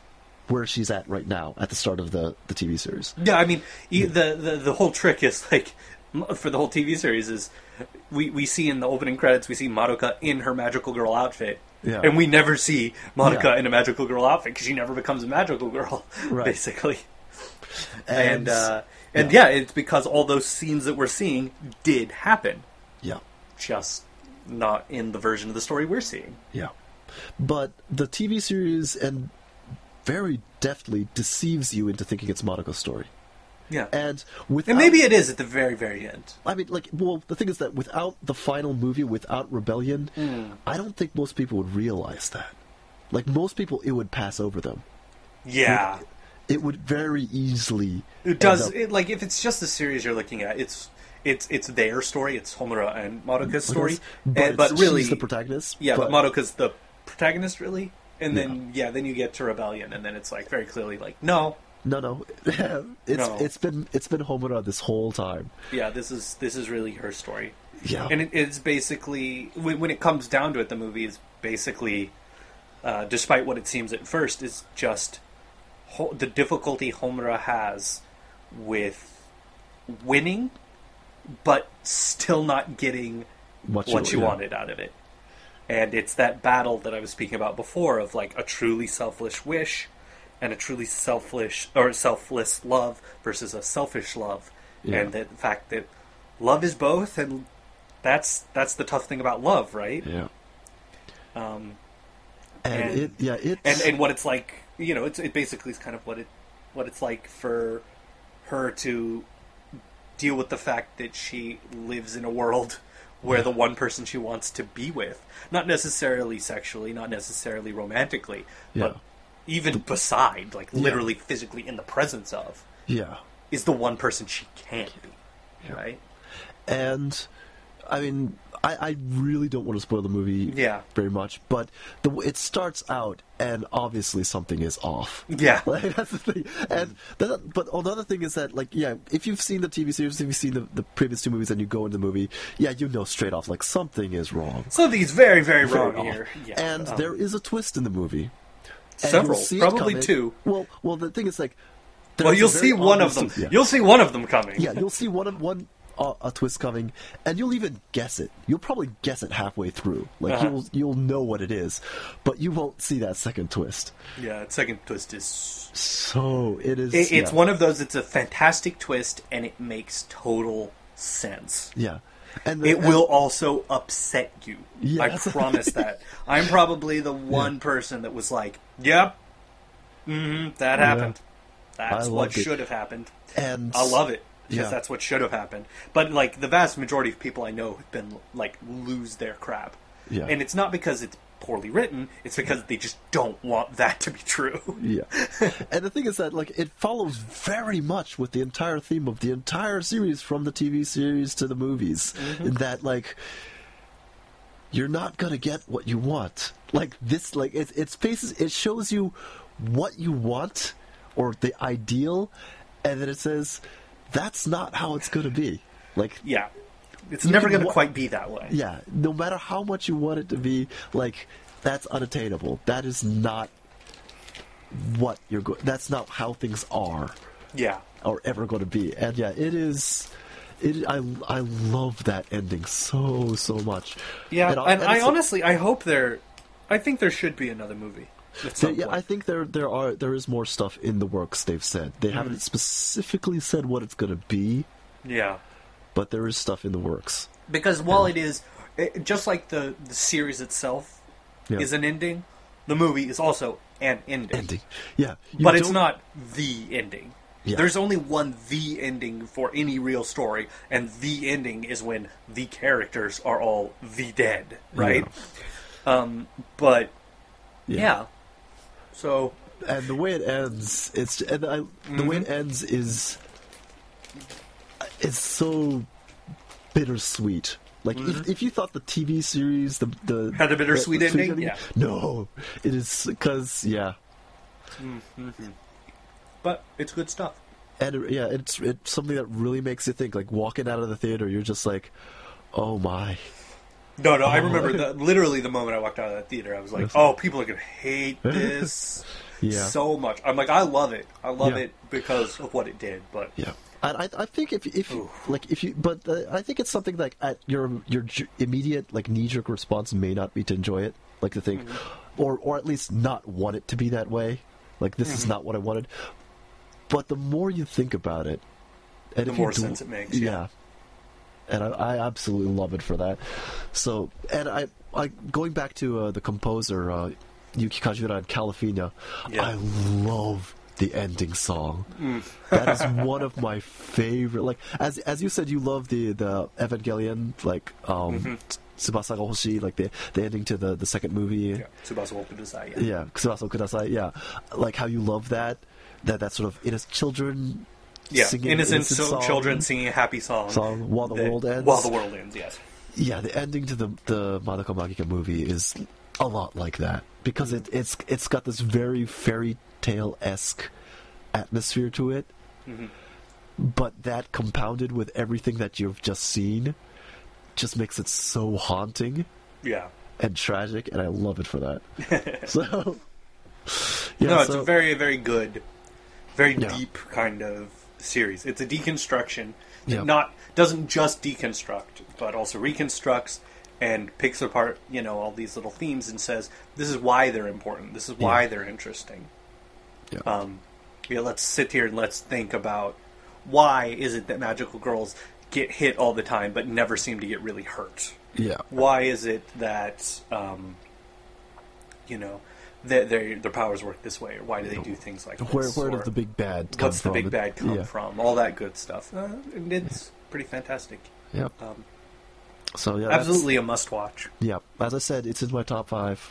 where she's at right now at the start of the TV series. Yeah, I mean, the whole trick is like for the whole TV series is we see in the opening credits we see Madoka in her magical girl outfit, Yeah. and we never see Madoka Yeah. in a magical girl outfit because she never becomes a magical girl, Right. basically. And Yeah, it's because all those scenes that we're seeing did happen, yeah. just not in the version of the story we're seeing. Yeah. But the TV series and very deftly deceives you into thinking it's Madoka's story. Yeah, And without, and maybe it is at the very, very end. I mean, like, well, the thing is that without the final movie, without Rebellion, I don't think most people would realize that. Like, most people, it would pass over them. Yeah. It would very easily. It does. end up- It, like if it's just the series you're looking at, it's their story. It's Homura and Madoka's story, but really, she's the protagonist. yeah. But Madoka's the protagonist, really. And then then you get to Rebellion, and then it's like very clearly like no, No. It's been Homura this whole time. yeah, this is really her story. Yeah. And it's basically when it comes down to it, the movie is basically, despite what it seems at first, is just the difficulty Homura has with winning, but still not getting what she wanted out of it. And it's that battle that I was speaking about before of like a truly selfish wish and a truly selfless love versus a selfish love. Yeah. And the fact that love is both, and that's the tough thing about love, right? Yeah. And It's and what it's like, you know, it basically is kind of what it's like for her to deal with the fact that she lives in a world where the one person she wants to be with, not necessarily sexually, not necessarily romantically, but even beside, like literally physically in the presence of, yeah. is the one person she can't be, right? And I mean, I really don't want to spoil the movie very much, but it starts out and obviously something is off. Yeah. Like, that's the thing. And but another thing is that, like, yeah, if you've seen the TV series, if you've seen the previous two movies and you go into the movie, yeah, you know straight off, like, something is wrong. Something's very, very wrong Very here. off. Yeah. And there is a twist in the movie. And Several, you'll see it probably coming. two. Well, the thing is, like, Well, there's you'll a very see one of obvious them. twist, yeah. You'll see one of them coming. Yeah, you'll see a twist coming, and you'll even guess it. You'll probably guess it halfway through. Like you'll know what it is, but you won't see that second twist. Yeah, the second twist is. So it is. It's one of those. It's a fantastic twist, and it makes total sense. Yeah, and It will also upset you. Yeah, I that's- promise that. I'm probably the one person that was like, "Yep, that happened. That's I what loved it. should have happened." And I love it because Yeah. that's what should have happened. But like the vast majority of people I know have been like lose their crap, Yeah. and it's not because it's poorly written. It's because they just don't want that to be true. Yeah, and the thing is that, like, it follows very much with the entire theme of the entire series, from the TV series to the movies. In that, like, you're not gonna get what you want. Like this, like it shows you what you want or the ideal, and then it says that's not how it's gonna be. Like, Yeah, it's You never can going to wa- quite be that way. yeah, no matter how much you want it to be, like, that's unattainable. That is not what you're going. That's not how things are Yeah. or ever going to be. And yeah, it is. I love that ending so much. Yeah, and and I it's- honestly, I hope I think there should be another movie. At some yeah, point. I think there is more stuff in the works. They've said they haven't specifically said what it's going to be, Yeah. but there is stuff in the works. Because while it is, just like the series itself Yeah. is an ending, the movie is also an ending. Yeah, you But it's don't- not the ending. Yeah. There's only one the ending for any real story, and the ending is when the characters are all the dead, right? But yeah. So And the way it ends, the way it ends is it's so bittersweet. Like, if you thought the TV series the Had a bittersweet the ending? Yeah. No, it is because but it's good stuff. and it's something that really makes you think. Like, walking out of the theater, you're just like, oh my. No, I remember literally the moment I walked out of that theater, I was like, "Oh, people are gonna hate this." Yeah. so much. I'm like, I love it. I love Yeah. it because of what it did. But Yeah, and I think I think it's something like your immediate like knee jerk response may not be to enjoy it, like to think, or at least not want it to be that way. Like this is not what I wanted. But the more you think about it, and the if more you do, sense it makes. yeah. And I absolutely love it for that. So, and I going back to the composer Yuki Kajura and Calafina, Yeah. I love the ending song. That is one of my favorite. Like as you said, you love the Evangelion, like Tsubasa ga Hoshi, like the ending to the second movie. Yeah. Tsubasa wo Kudasai, yeah. Yeah, Tsubasa Kudasai. Yeah, like how you love that sort of innocent children. Yeah, Singing innocent song. children singing a happy song. While the world ends. While the world ends, yes. Yeah, the ending to the Madoka Magica movie is a lot like that because it's got this very fairy tale-esque atmosphere to it, but that compounded with everything that you've just seen just makes it so haunting Yeah. and tragic, and I love it for that. So, yeah, No, it's so, a very, very good, very Yeah. deep kind of series. It's a deconstruction that Yeah. doesn't just deconstruct, but also reconstructs and picks apart, all these little themes and says, this is why they're important. This is why they're interesting. Yeah. Let's sit here and let's think about why is it that magical girls get hit all the time but never seem to get really hurt? yeah, Why is it that their powers work this way, or why do they do things like this? where or did the big bad come what's from? the big bad come Yeah. from? All that good stuff. And it's pretty fantastic. Yep. So yeah, Absolutely a must-watch. Yeah, as I said, it's in my top 5.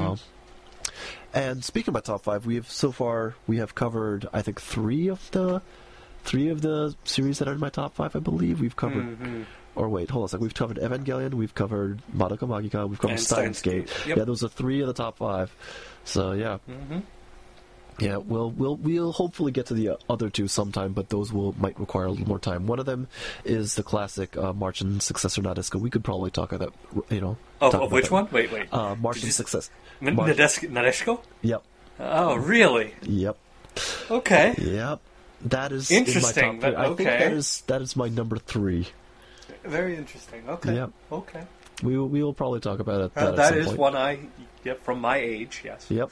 And speaking of my top 5, we have covered I think three of the series that are in my top 5. I believe we've covered. Or wait, hold on a second. We've covered Evangelion, we've covered Madoka Magica, we've covered And Steins Steins Gate. Gate. Yep. Yeah, those are 3 of the top 5. So yeah, yeah, we'll hopefully get to the other 2 sometime, but those might require a little more time. One of them is the classic Martian Successor Nadeshiko. We could probably talk about that. Talk Of about which that. one? Wait. Martian Success. Nadeshiko? Yep. Oh, really? Yep. Okay. Yep. That is Interesting, in my top 3. but I think okay. that is my number 3. Very interesting. Okay. Yep. Okay. We will probably talk about it. At That some is point. one from my age, yes. Yep.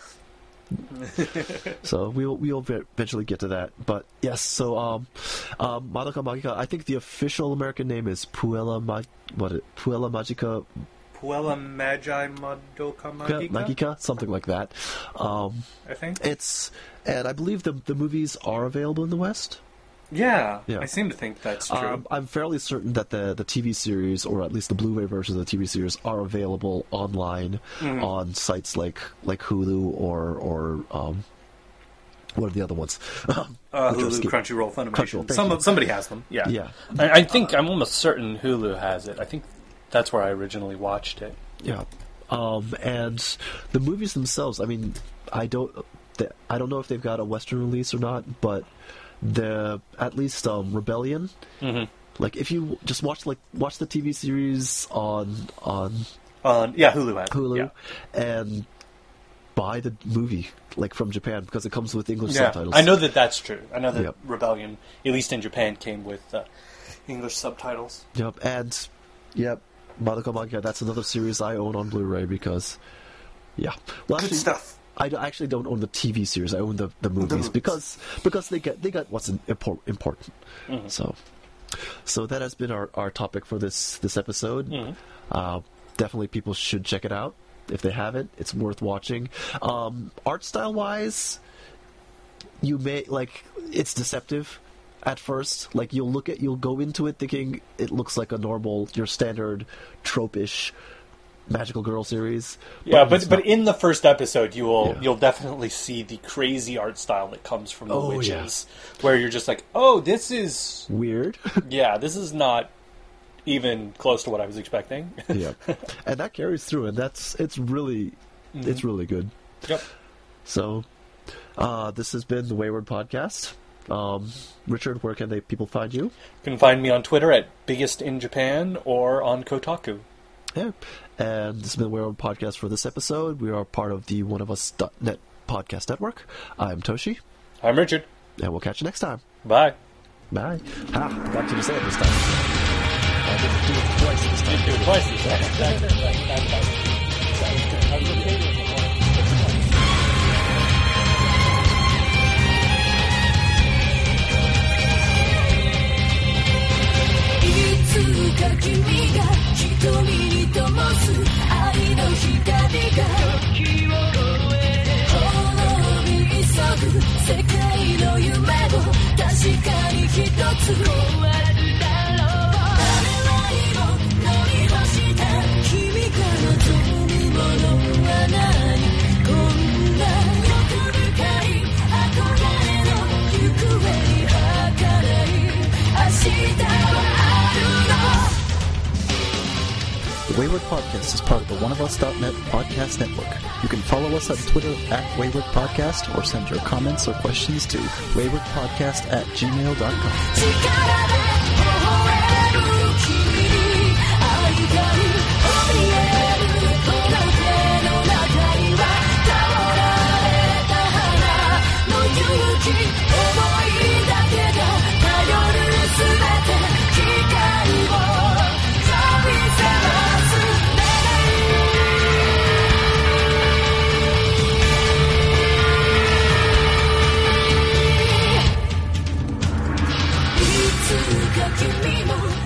So we'll eventually get to that, but yes. So Madoka Magica. I think the official American name is Puella Magica Puella Magi Madoka Magica? Magica, something like that. I think. And I believe the movies are available in the West. Yeah, Yeah. I seem to think that's true. I'm fairly certain that the TV series, or at least the Blu-ray version of the TV series, are available online on sites like Hulu or what are the other ones? Hulu, Crunchyroll, Funimation. Crunchyroll, Somebody has them. Yeah. Yeah, I think I'm almost certain Hulu has it. I think that's where I originally watched it. yeah. And the movies themselves, I mean, I don't know if they've got a Western release or not, but at least Rebellion. Like if you just watch the TV series on Hulu has it. Hulu Yeah. and buy the movie like from Japan because it comes with English Yeah, subtitles. I know that's true. I know that Yep. Rebellion, at least in Japan, came with English subtitles. Yep, and Madoka Magica. That's another series I own on Blu-ray because, well, Good actually, stuff. I actually don't own the TV series. I own the movies because they got what's important. So that has been our topic for this episode. Definitely, people should check it out if they haven't. It's worth watching. Art style wise, you may it's deceptive at first. Like you'll go into it thinking it looks like your standard trope-ish magical girl series. Yeah, it's but not. in the first episode, you'll definitely see the crazy art style that comes from the Oh, witches, where you're just like, oh, this is Weird. this is not even close to what I was expecting. Yeah, and that carries through, and it's really good. Yep. So, this has been the Wayward Podcast. Richard, where can people find you? You can find me on Twitter at Biggest in Japan or on Kotaku. Yeah, and this has been the Wayward Podcast for this episode. We are part of the OneOfUs.net Podcast Network. I'm Toshi, I'm Richard. and we'll catch you next time. Bye. Bye. Ha! Got you to say it this time. I didn't do it twice this time. Do it twice this time. いつか君が瞳に灯す愛の光が滅び急ぐ世界の夢を確かに一つ壊すだろう誰よりも乗り干した君が望むものは何こんな欲深い憧れの行方に儚い明日は The Wayward Podcast is part of the OneOfUs.net podcast network. You can follow us on Twitter at Wayward Podcast or send your comments or questions to waywardpodcast@gmail.com. 力で微笑む君に会いたい怯えるこの手の中には倒れた花の勇気思いだけが頼るすべて光を神様君も